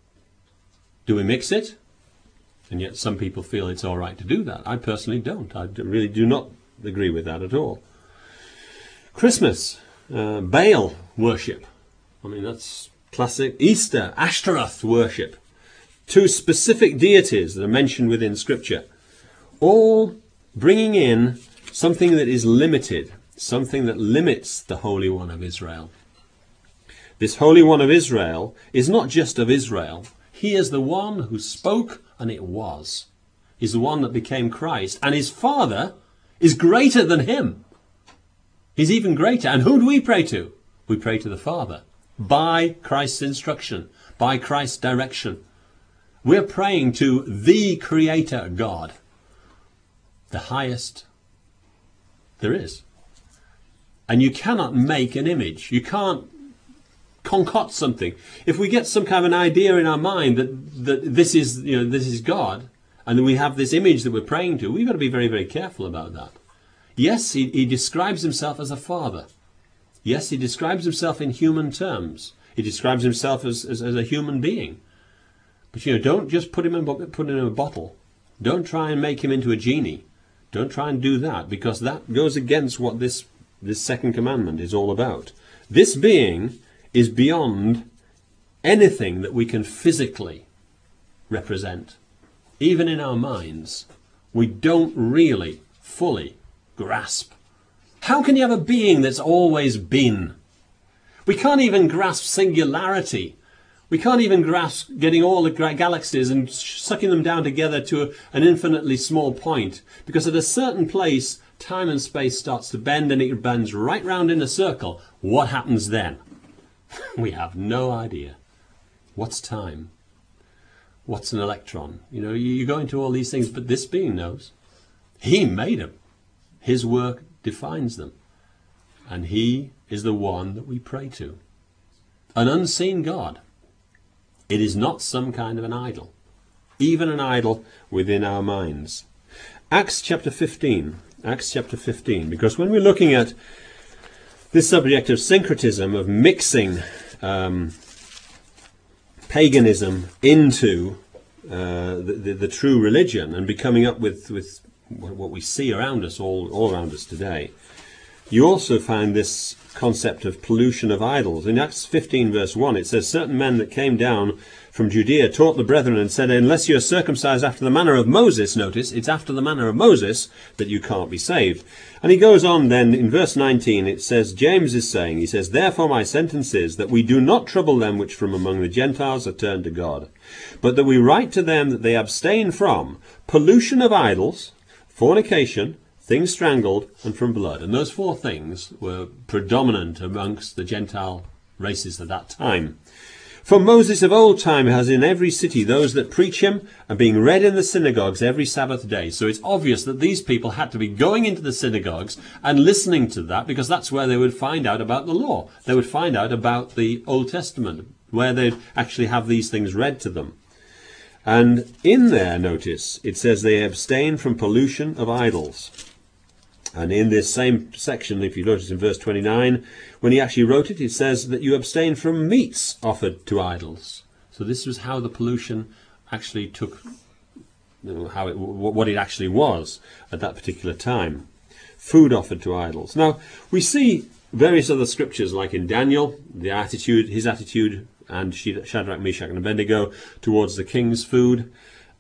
Do we mix it? And yet some people feel it's all right to do that. I personally don't. I really do not agree with that at all. Christmas, Baal worship. I mean, that's classic. Easter, Ashtaroth worship. Two specific deities that are mentioned within Scripture. All bringing in something that is limited, something that limits the Holy One of Israel. This Holy One of Israel is not just of Israel. He is the one who spoke and it was. He's the one that became Christ. And his Father is greater than him. He's even greater. And who do we pray to? We pray to the Father. By Christ's instruction. By Christ's direction. We're praying to the Creator God. The highest there is. And you cannot make an image. You can't concoct something. If we get some kind of an idea in our mind that this is God, and we have this image that we're praying to, we've got to be very, very careful about that. Yes, he describes himself as a father. Yes, he describes himself in human terms. He describes himself as a human being. But don't just put him in a bottle. Don't try and make him into a genie. Don't try and do that, because that goes against what this second commandment is all about. This being is beyond anything that we can physically represent. Even in our minds, we don't really fully grasp How can you have a being that's always been? We can't even grasp singularity. We can't even grasp getting all the galaxies and sucking them down together to an infinitely small point. Because at a certain place, time and space starts to bend, and it bends right round in a circle. What happens then? We have no idea. What's time? What's an electron? You know, you go into all these things, but this being knows. He made them. His work defines them. And he is the one that we pray to. An unseen God. It is not some kind of an idol. Even an idol within our minds. Acts chapter 15. Acts chapter 15. Because when we're looking at this subject of syncretism, of mixing paganism into the true religion and becoming up with what we see around us, all around us today, you also find this concept of pollution of idols. In Acts 15 verse 1 it says, certain men that came down from Judea taught the brethren and said, unless you're circumcised after the manner of Moses, notice, it's after the manner of Moses that you can't be saved. And he goes on then, in verse 19, it says, James is saying, he says, therefore my sentence is that we do not trouble them which from among the Gentiles are turned to God, but that we write to them that they abstain from pollution of idols, fornication, things strangled, and from blood. And those four things were predominant amongst the Gentile races at that time. For Moses of old time has in every city those that preach him, and being read in the synagogues every Sabbath day. So it's obvious that these people had to be going into the synagogues and listening to that, because that's where they would find out about the law. They would find out about the Old Testament, where they'd actually have these things read to them. And in there, notice, it says they abstain from pollution of idols. And in this same section, if you notice in verse 29, when he actually wrote it, it says that you abstain from meats offered to idols. So this was how the pollution actually took, what it actually was at that particular time. Food offered to idols. Now, we see various other scriptures, like in Daniel, his attitude, and Shadrach, Meshach, and Abednego towards the king's food.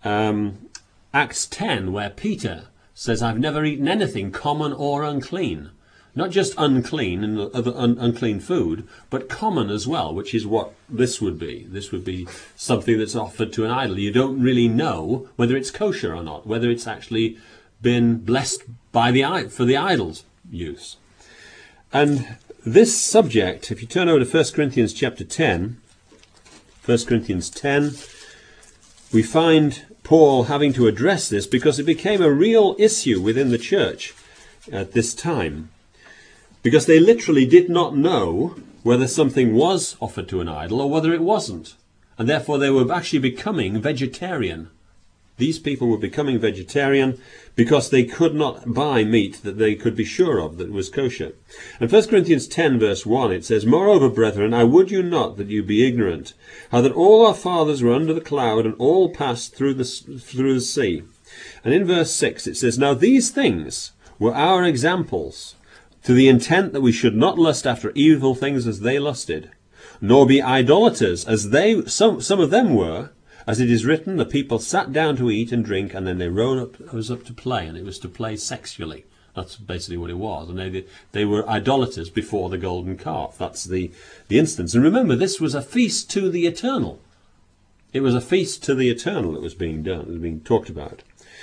Acts 10, where Peter says, I've never eaten anything common or unclean. Not just unclean and other unclean food, but common as well, which is what this would be. This would be something that's offered to an idol. You don't really know whether it's kosher or not, whether it's actually been blessed by for the idol's use. And this subject, if you turn over to 1 Corinthians chapter 10, 1 Corinthians 10, we find Paul having to address this because it became a real issue within the church at this time. Because they literally did not know whether something was offered to an idol or whether it wasn't. And therefore they were actually becoming vegetarian. These people were becoming vegetarian because they could not buy meat that they could be sure of that was kosher. In 1 Corinthians 10 verse 1 it says, moreover, brethren, I would you not that you be ignorant, how that all our fathers were under the cloud, and all passed through the sea. And in verse 6 it says, now these things were our examples, to the intent that we should not lust after evil things as they lusted, nor be idolaters as some of them were. As it is written, the people sat down to eat and drink, and then they rose up to play, and it was to play sexually. That's basically what it was. And they were idolaters before the golden calf. That's the instance. And remember, this was a feast to the eternal. It was a feast to the eternal that was being done, that was being talked about.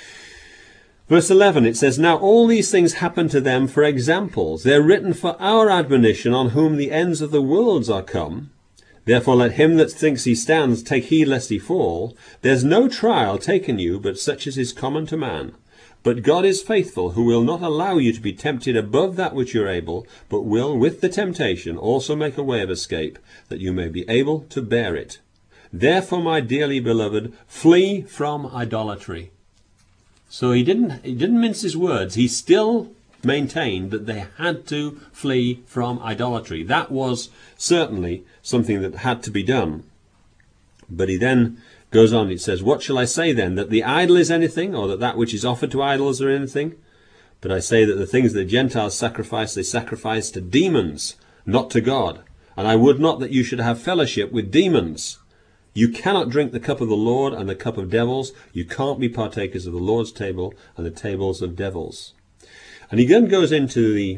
Verse 11, it says, now all these things happen to them for examples. They're written for our admonition, on whom the ends of the worlds are come. Therefore let him that thinks he stands take heed lest he fall. There's no trial taken you, but such as is common to man. But God is faithful, who will not allow you to be tempted above that which you're able, but will with the temptation also make a way of escape, that you may be able to bear it. Therefore, my dearly beloved, flee from idolatry. So he didn't mince his words. He still maintained that they had to flee from idolatry. That was certainly something that had to be done. But he then goes on, it says, what shall I say then? That the idol is anything, or that which is offered to idols are anything? But I say that the things that Gentiles sacrifice, they sacrifice to demons, not to God. And I would not that you should have fellowship with demons. You cannot drink the cup of the Lord and the cup of devils. You can't be partakers of the Lord's table and the tables of devils. And he then goes into the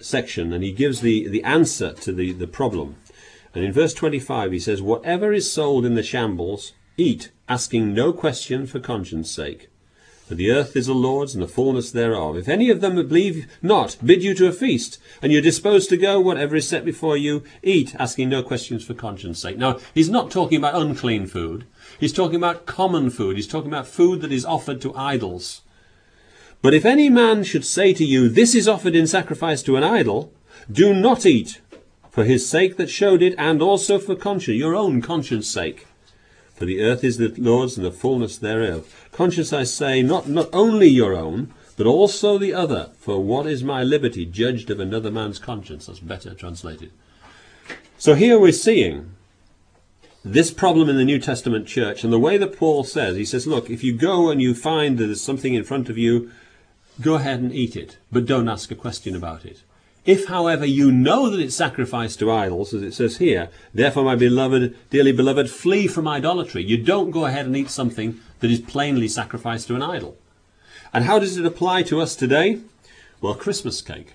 section, and he gives the answer to the problem. And in verse 25 he says, "Whatever is sold in the shambles, eat, asking no question for conscience sake. For the earth is the Lord's, and the fullness thereof. If any of them believe not, bid you to a feast, and you're disposed to go, whatever is set before you, eat, asking no questions for conscience sake." Now, he's not talking about unclean food. He's talking about common food. He's talking about food that is offered to idols. "But if any man should say to you, this is offered in sacrifice to an idol, do not eat, for his sake that showed it, and also for conscience, your own conscience sake. For the earth is the Lord's, and the fullness thereof." Conscience, I say, not only your own, but also the other. "For what is my liberty judged of another man's conscience?" That's better translated. So here we're seeing this problem in the New Testament church, and the way that Paul says, he says, look, if you go and you find that there's something in front of you, go ahead and eat it, but don't ask a question about it. If, however, you know that it's sacrificed to idols, as it says here, "Therefore, my beloved, dearly beloved, flee from idolatry." You don't go ahead and eat something that is plainly sacrificed to an idol. And how does it apply to us today? Well, Christmas cake.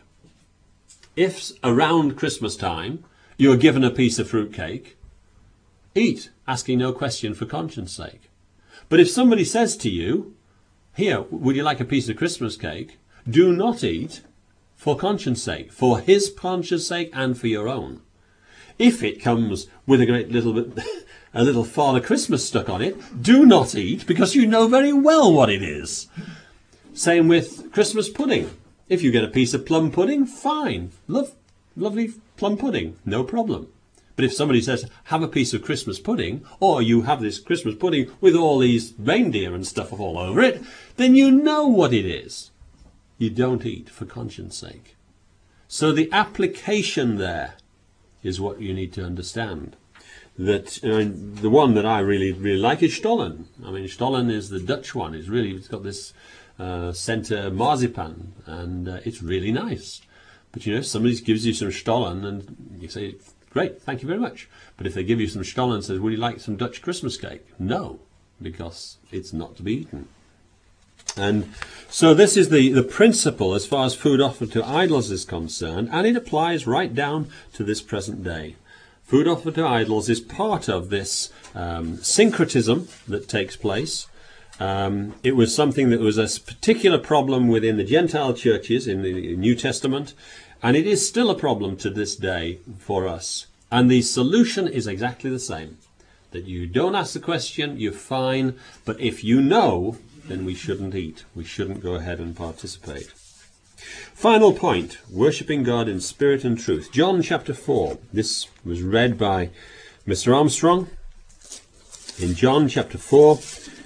If around Christmas time you're given a piece of fruit cake, eat, asking no question for conscience sake. But if somebody says to you, "Here, would you like a piece of Christmas cake?" do not eat, for conscience sake, for his conscience sake and for your own. If it comes with a great little bit, a little Father Christmas stuck on it, do not eat, because you know very well what it is. Same with Christmas pudding. If you get a piece of plum pudding, fine. Lovely plum pudding, no problem. But if somebody says, "Have a piece of Christmas pudding," or you have this Christmas pudding with all these reindeer and stuff all over it, then you know what it is. You don't eat for conscience sake. So the application there is what you need to understand. That the one that I really like is Stollen. I mean, Stollen is the Dutch one. It's got this center marzipan, and it's really nice. But if somebody gives you some Stollen, and you say, "Great, thank you very much." But if they give you some Stollen and says, "Would you like some Dutch Christmas cake?" No, because it's not to be eaten. And so this is the principle as far as food offered to idols is concerned, and it applies right down to this present day. Food offered to idols is part of this syncretism that takes place. It was something that was a particular problem within the Gentile churches in the New Testament, and it is still a problem to this day for us. And the solution is exactly the same. That you don't ask the question, you're fine, but if you know, then we shouldn't eat. We shouldn't go ahead and participate. Final point, worshipping God in spirit and truth. John chapter 4. This was read by Mr. Armstrong. In John chapter 4,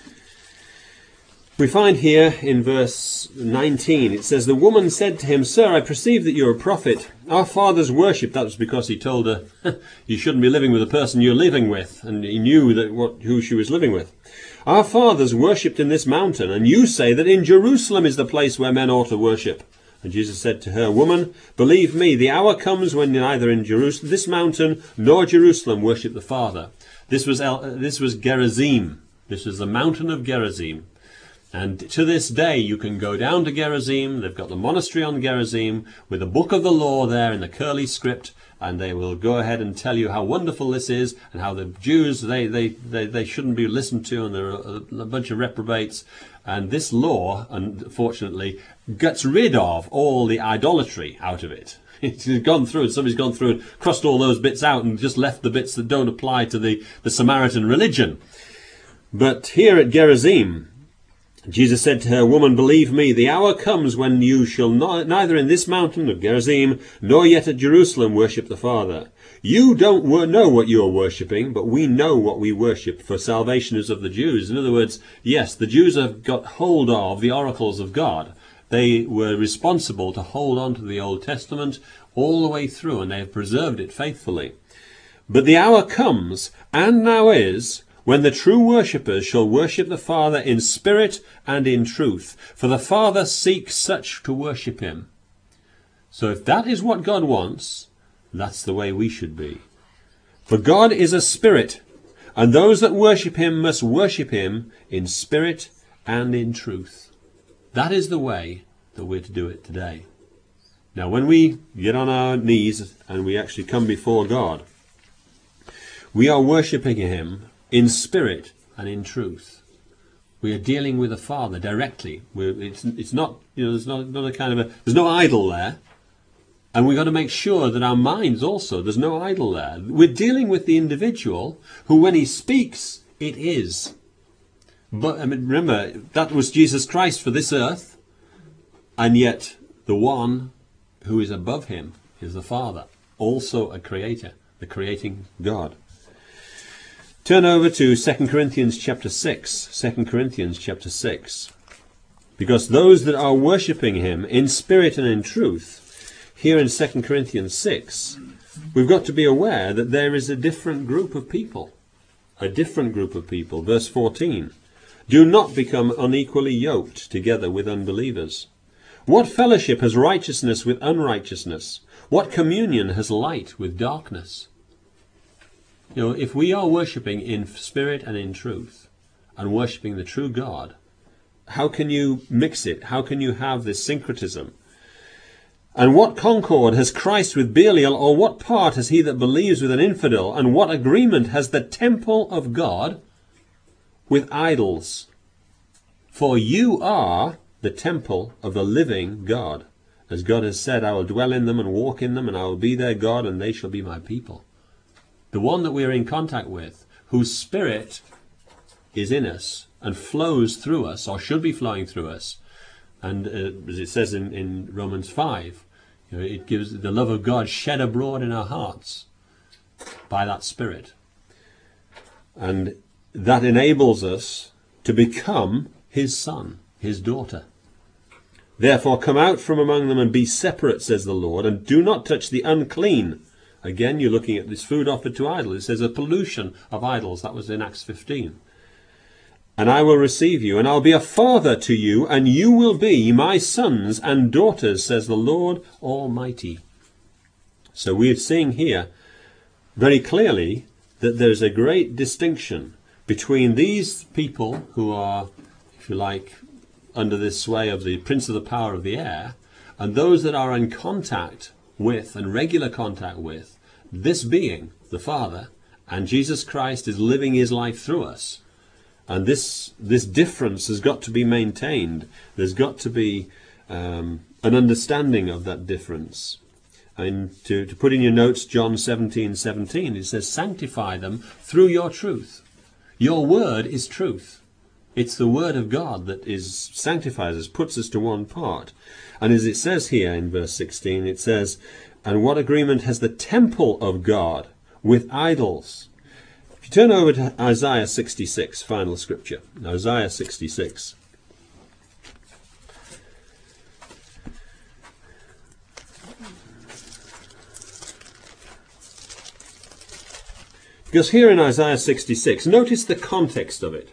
we find here in verse 19, it says, "The woman said to him, 'Sir, I perceive that you're a prophet. Our fathers worshipped.'" That was because he told her, "You shouldn't be living with the person you're living with." And he knew who she was living with. "Our fathers worshipped in this mountain, and you say that in Jerusalem is the place where men ought to worship." And Jesus said to her, "Woman, believe me, the hour comes when neither in this mountain nor Jerusalem worship the Father." This was Gerizim. This was the mountain of Gerizim. And to this day, you can go down to Gerizim. They've got the monastery on Gerizim with the book of the law there in the curly script, and they will go ahead and tell you how wonderful this is and how the Jews, they shouldn't be listened to, and they're a bunch of reprobates. And this law, unfortunately, gets rid of all the idolatry out of it. It's gone through, and somebody's gone through and crossed all those bits out and just left the bits that don't apply to the Samaritan religion. But here at Gerizim, Jesus said to her, "Woman, believe me, the hour comes when you shall neither in this mountain of Gerizim nor yet at Jerusalem worship the Father. You don't know what you are worshipping, but we know what we worship, for salvation is of the Jews." In other words, yes, the Jews have got hold of the oracles of God. They were responsible to hold on to the Old Testament all the way through, and they have preserved it faithfully. But the hour comes, and now is, when the true worshippers shall worship the Father in spirit and in truth, for the Father seeks such to worship him. So if that is what God wants, that's the way we should be. For God is a spirit, and those that worship him must worship him in spirit and in truth. That is the way that we're to do it today. Now, when we get on our knees and we actually come before God, we are worshipping him in spirit and in truth. We are dealing with the Father directly. It's not, there's not a kind of there's no idol there. And we've got to make sure that our minds also, there's no idol there. We're dealing with the individual who, when he speaks, it is. But remember, that was Jesus Christ for this earth, and yet the one who is above him is the Father, also a creator, the creating God. Turn over to 2 Corinthians chapter 6. 2 Corinthians chapter 6. Because those that are worshipping him in spirit and in truth, here in 2 Corinthians 6, we've got to be aware that there is a different group of people. A different group of people. Verse 14. Do not become unequally yoked together with unbelievers. What fellowship has righteousness with unrighteousness? What communion has light with darkness? If we are worshipping in spirit and in truth, and worshipping the true God, how can you mix it? How can you have this syncretism? And what concord has Christ with Belial, or what part has he that believes with an infidel? And what agreement has the temple of God with idols? For you are the temple of the living God. As God has said, I will dwell in them and walk in them, and I will be their God, and they shall be my people. The one that we are in contact with, whose spirit is in us and flows through us, or should be flowing through us. And as it says in Romans 5, it gives the love of God shed abroad in our hearts by that spirit. And that enables us to become his son, his daughter. Therefore come out from among them and be separate, says the Lord, and do not touch the unclean. Again, you're looking at this food offered to idols. It says a pollution of idols. That was in Acts 15. And I will receive you, and I'll be a father to you, and you will be my sons and daughters, says the Lord Almighty. So we're seeing here very clearly that there's a great distinction between these people who are, if you like, under this sway of the prince of the power of the air, and those that are in contact with and regular contact with this being, the Father, and Jesus Christ is living his life through us. And this difference has got to be maintained. There's got to be an understanding of that difference. And to put in your notes, John 17:17, it says, sanctify them through your truth. Your word is truth. It's the word of God that sanctifies us, puts us to one part. And as it says here in verse 16, it says, and what agreement has the temple of God with idols? If you turn over to Isaiah 66, final scripture, Isaiah 66. Because here in Isaiah 66, notice the context of it.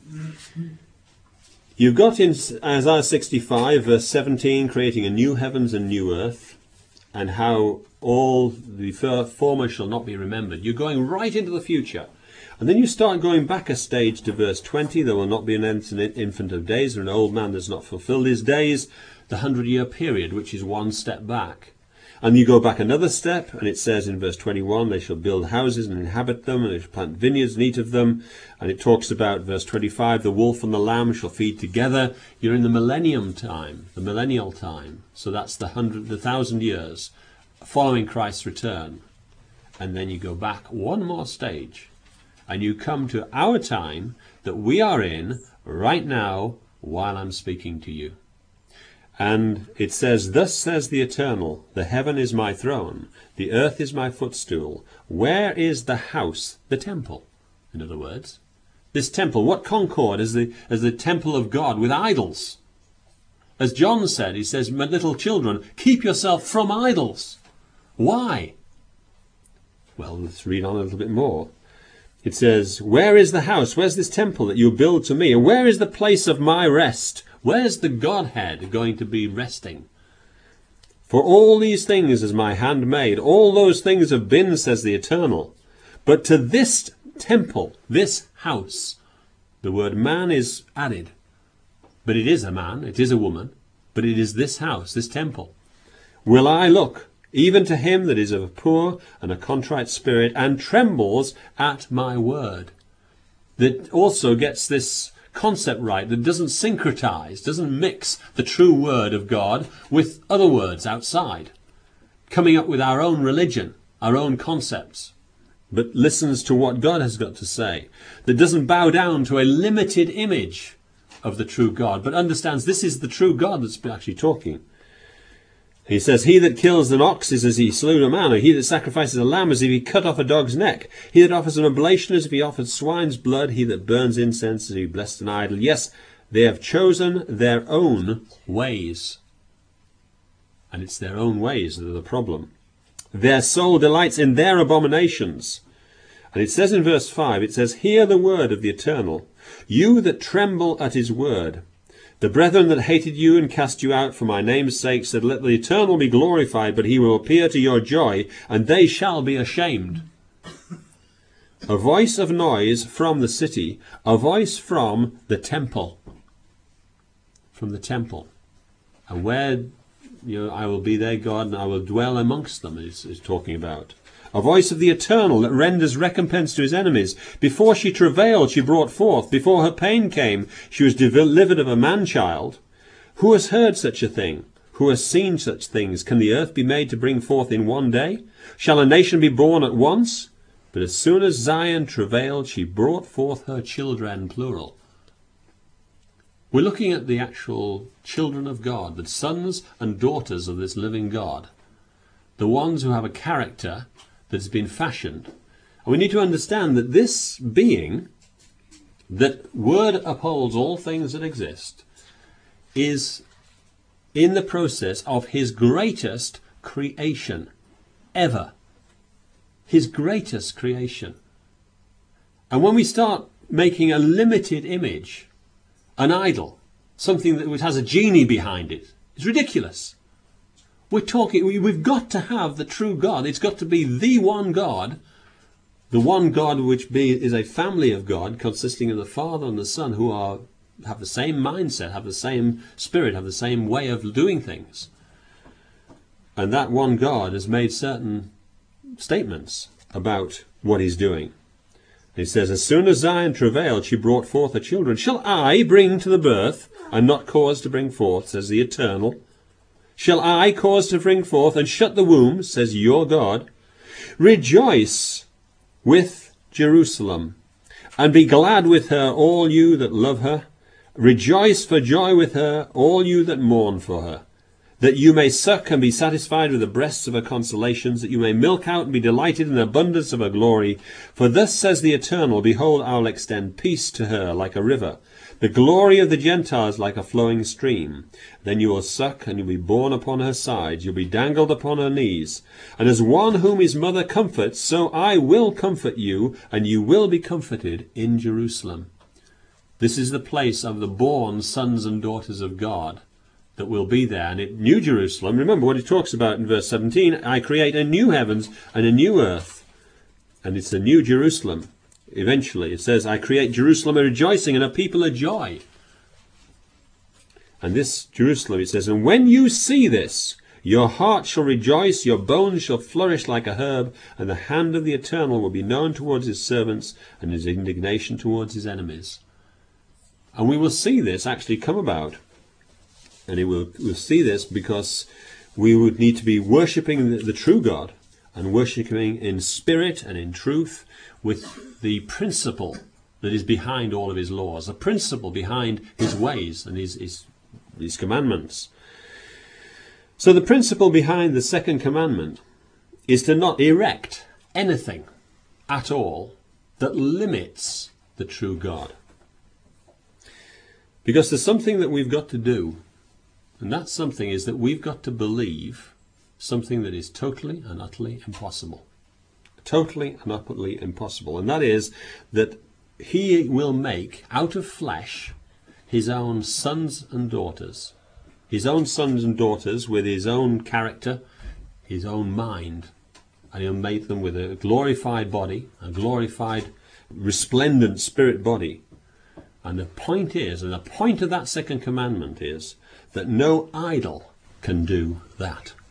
You've got in Isaiah 65, verse 17, creating a new heavens and new earth, and how all the former shall not be remembered. You're going right into the future. And then you start going back a stage to verse 20. There will not be an infant of days, or an old man that's not fulfilled his days. The 100-year period, which is one step back. And you go back another step, and it says in verse 21, they shall build houses and inhabit them, and they shall plant vineyards and eat of them. And it talks about, verse 25, the wolf and the lamb shall feed together. You're in the millennium time, the millennial time. So that's the 1,000 years following Christ's return. And then you go back one more stage, and you come to our time that we are in right now while I'm speaking to you. And it says, thus says the Eternal, the heaven is my throne, the earth is my footstool. Where is the house, the temple? In other words, this temple, what concord is the temple of God with idols? As John said, he says, my little children, keep yourself from idols. Why? Well, let's read on a little bit more. It says, where is the house? Where's this temple that you build to me? And where is the place of my rest? Where's the Godhead going to be resting? For all these things is my hand made. All those things have been, says the Eternal. But to this temple, this house, the word man is added. But it is a man, it is a woman, but it is this house, this temple. will I look, even to him that is of a poor and a contrite spirit, and trembles at my word. That also gets this concept right, that doesn't syncretize, doesn't mix the true word of God with other words outside, coming up with our own religion, our own concepts, but listens to what God has got to say, that doesn't bow down to a limited image of the true God, but understands this is the true God that's actually talking. He says, he that kills an ox is as he slew a man, or he that sacrifices a lamb as if he cut off a dog's neck. He that offers an oblation as if he offered swine's blood. He that burns incense as if he blessed an idol. Yes, they have chosen their own ways. And it's their own ways that are the problem. Their soul delights in their abominations. And it says in verse 5, it says, hear the word of the Eternal, you that tremble at his word. The brethren that hated you and cast you out for my name's sake said, let the Eternal be glorified, but he will appear to your joy, and they shall be ashamed. A voice of noise from the city, a voice from the temple. From the temple. And where I will be their God, and I will dwell amongst them, is talking about. A voice of the Eternal that renders recompense to his enemies. Before she travailed, she brought forth. Before her pain came, she was delivered of a man-child. Who has heard such a thing? Who has seen such things? Can the earth be made to bring forth in one day? Shall a nation be born at once? But as soon as Zion travailed, she brought forth her children, plural. We're looking at the actual children of God, the sons and daughters of this living God. The ones who have a character that has been fashioned. And we need to understand that this being, that word upholds all things that exist, is in the process of his greatest creation ever. His greatest creation. And when we start making a limited image, an idol, something that has a genie behind it, it's ridiculous. We've got to have the true God. It's got to be the one God which is a family of God consisting of the Father and the Son, who have the same mindset, have the same spirit, have the same way of doing things. And that one God has made certain statements about what he's doing. He says, as soon as Zion travailed, she brought forth her children. Shall I bring to the birth and not cause to bring forth, says the Eternal? Shall I cause to bring forth and shut the womb, says your God? Rejoice with Jerusalem, and be glad with her, all you that love her. Rejoice for joy with her, all you that mourn for her. That you may suck and be satisfied with the breasts of her consolations, that you may milk out and be delighted in the abundance of her glory. For thus says the Eternal, behold, I will extend peace to her like a river, the glory of the Gentiles like a flowing stream. Then you will suck, and you'll be borne upon her sides, you'll be dangled upon her knees. And as one whom his mother comforts, so I will comfort you, and you will be comforted in Jerusalem. This is the place of the born sons and daughters of God that will be there. And in New Jerusalem, remember what he talks about in verse 17, I create a new heavens and a new earth. And it's a new Jerusalem. Eventually, it says, I create Jerusalem a rejoicing and a people a joy. And this Jerusalem, it says, and when you see this, your heart shall rejoice, your bones shall flourish like a herb, and the hand of the Eternal will be known towards his servants, and his indignation towards his enemies. And we will see this actually come about. And we'll see this because we would need to be worshipping the true God, and worshipping in spirit and in truth, with the principle that is behind all of his laws, the principle behind his ways and his commandments. So the principle behind the second commandment is to not erect anything at all that limits the true God. Because there's something that we've got to do, and that something is that we've got to believe something that is totally and utterly impossible. Totally and utterly impossible. And that is that he will make out of flesh his own sons and daughters. His own sons and daughters with his own character, his own mind. And he'll make them with a glorified body, a glorified, resplendent spirit body. And the point is, and the point of that second commandment is, that no idol can do that.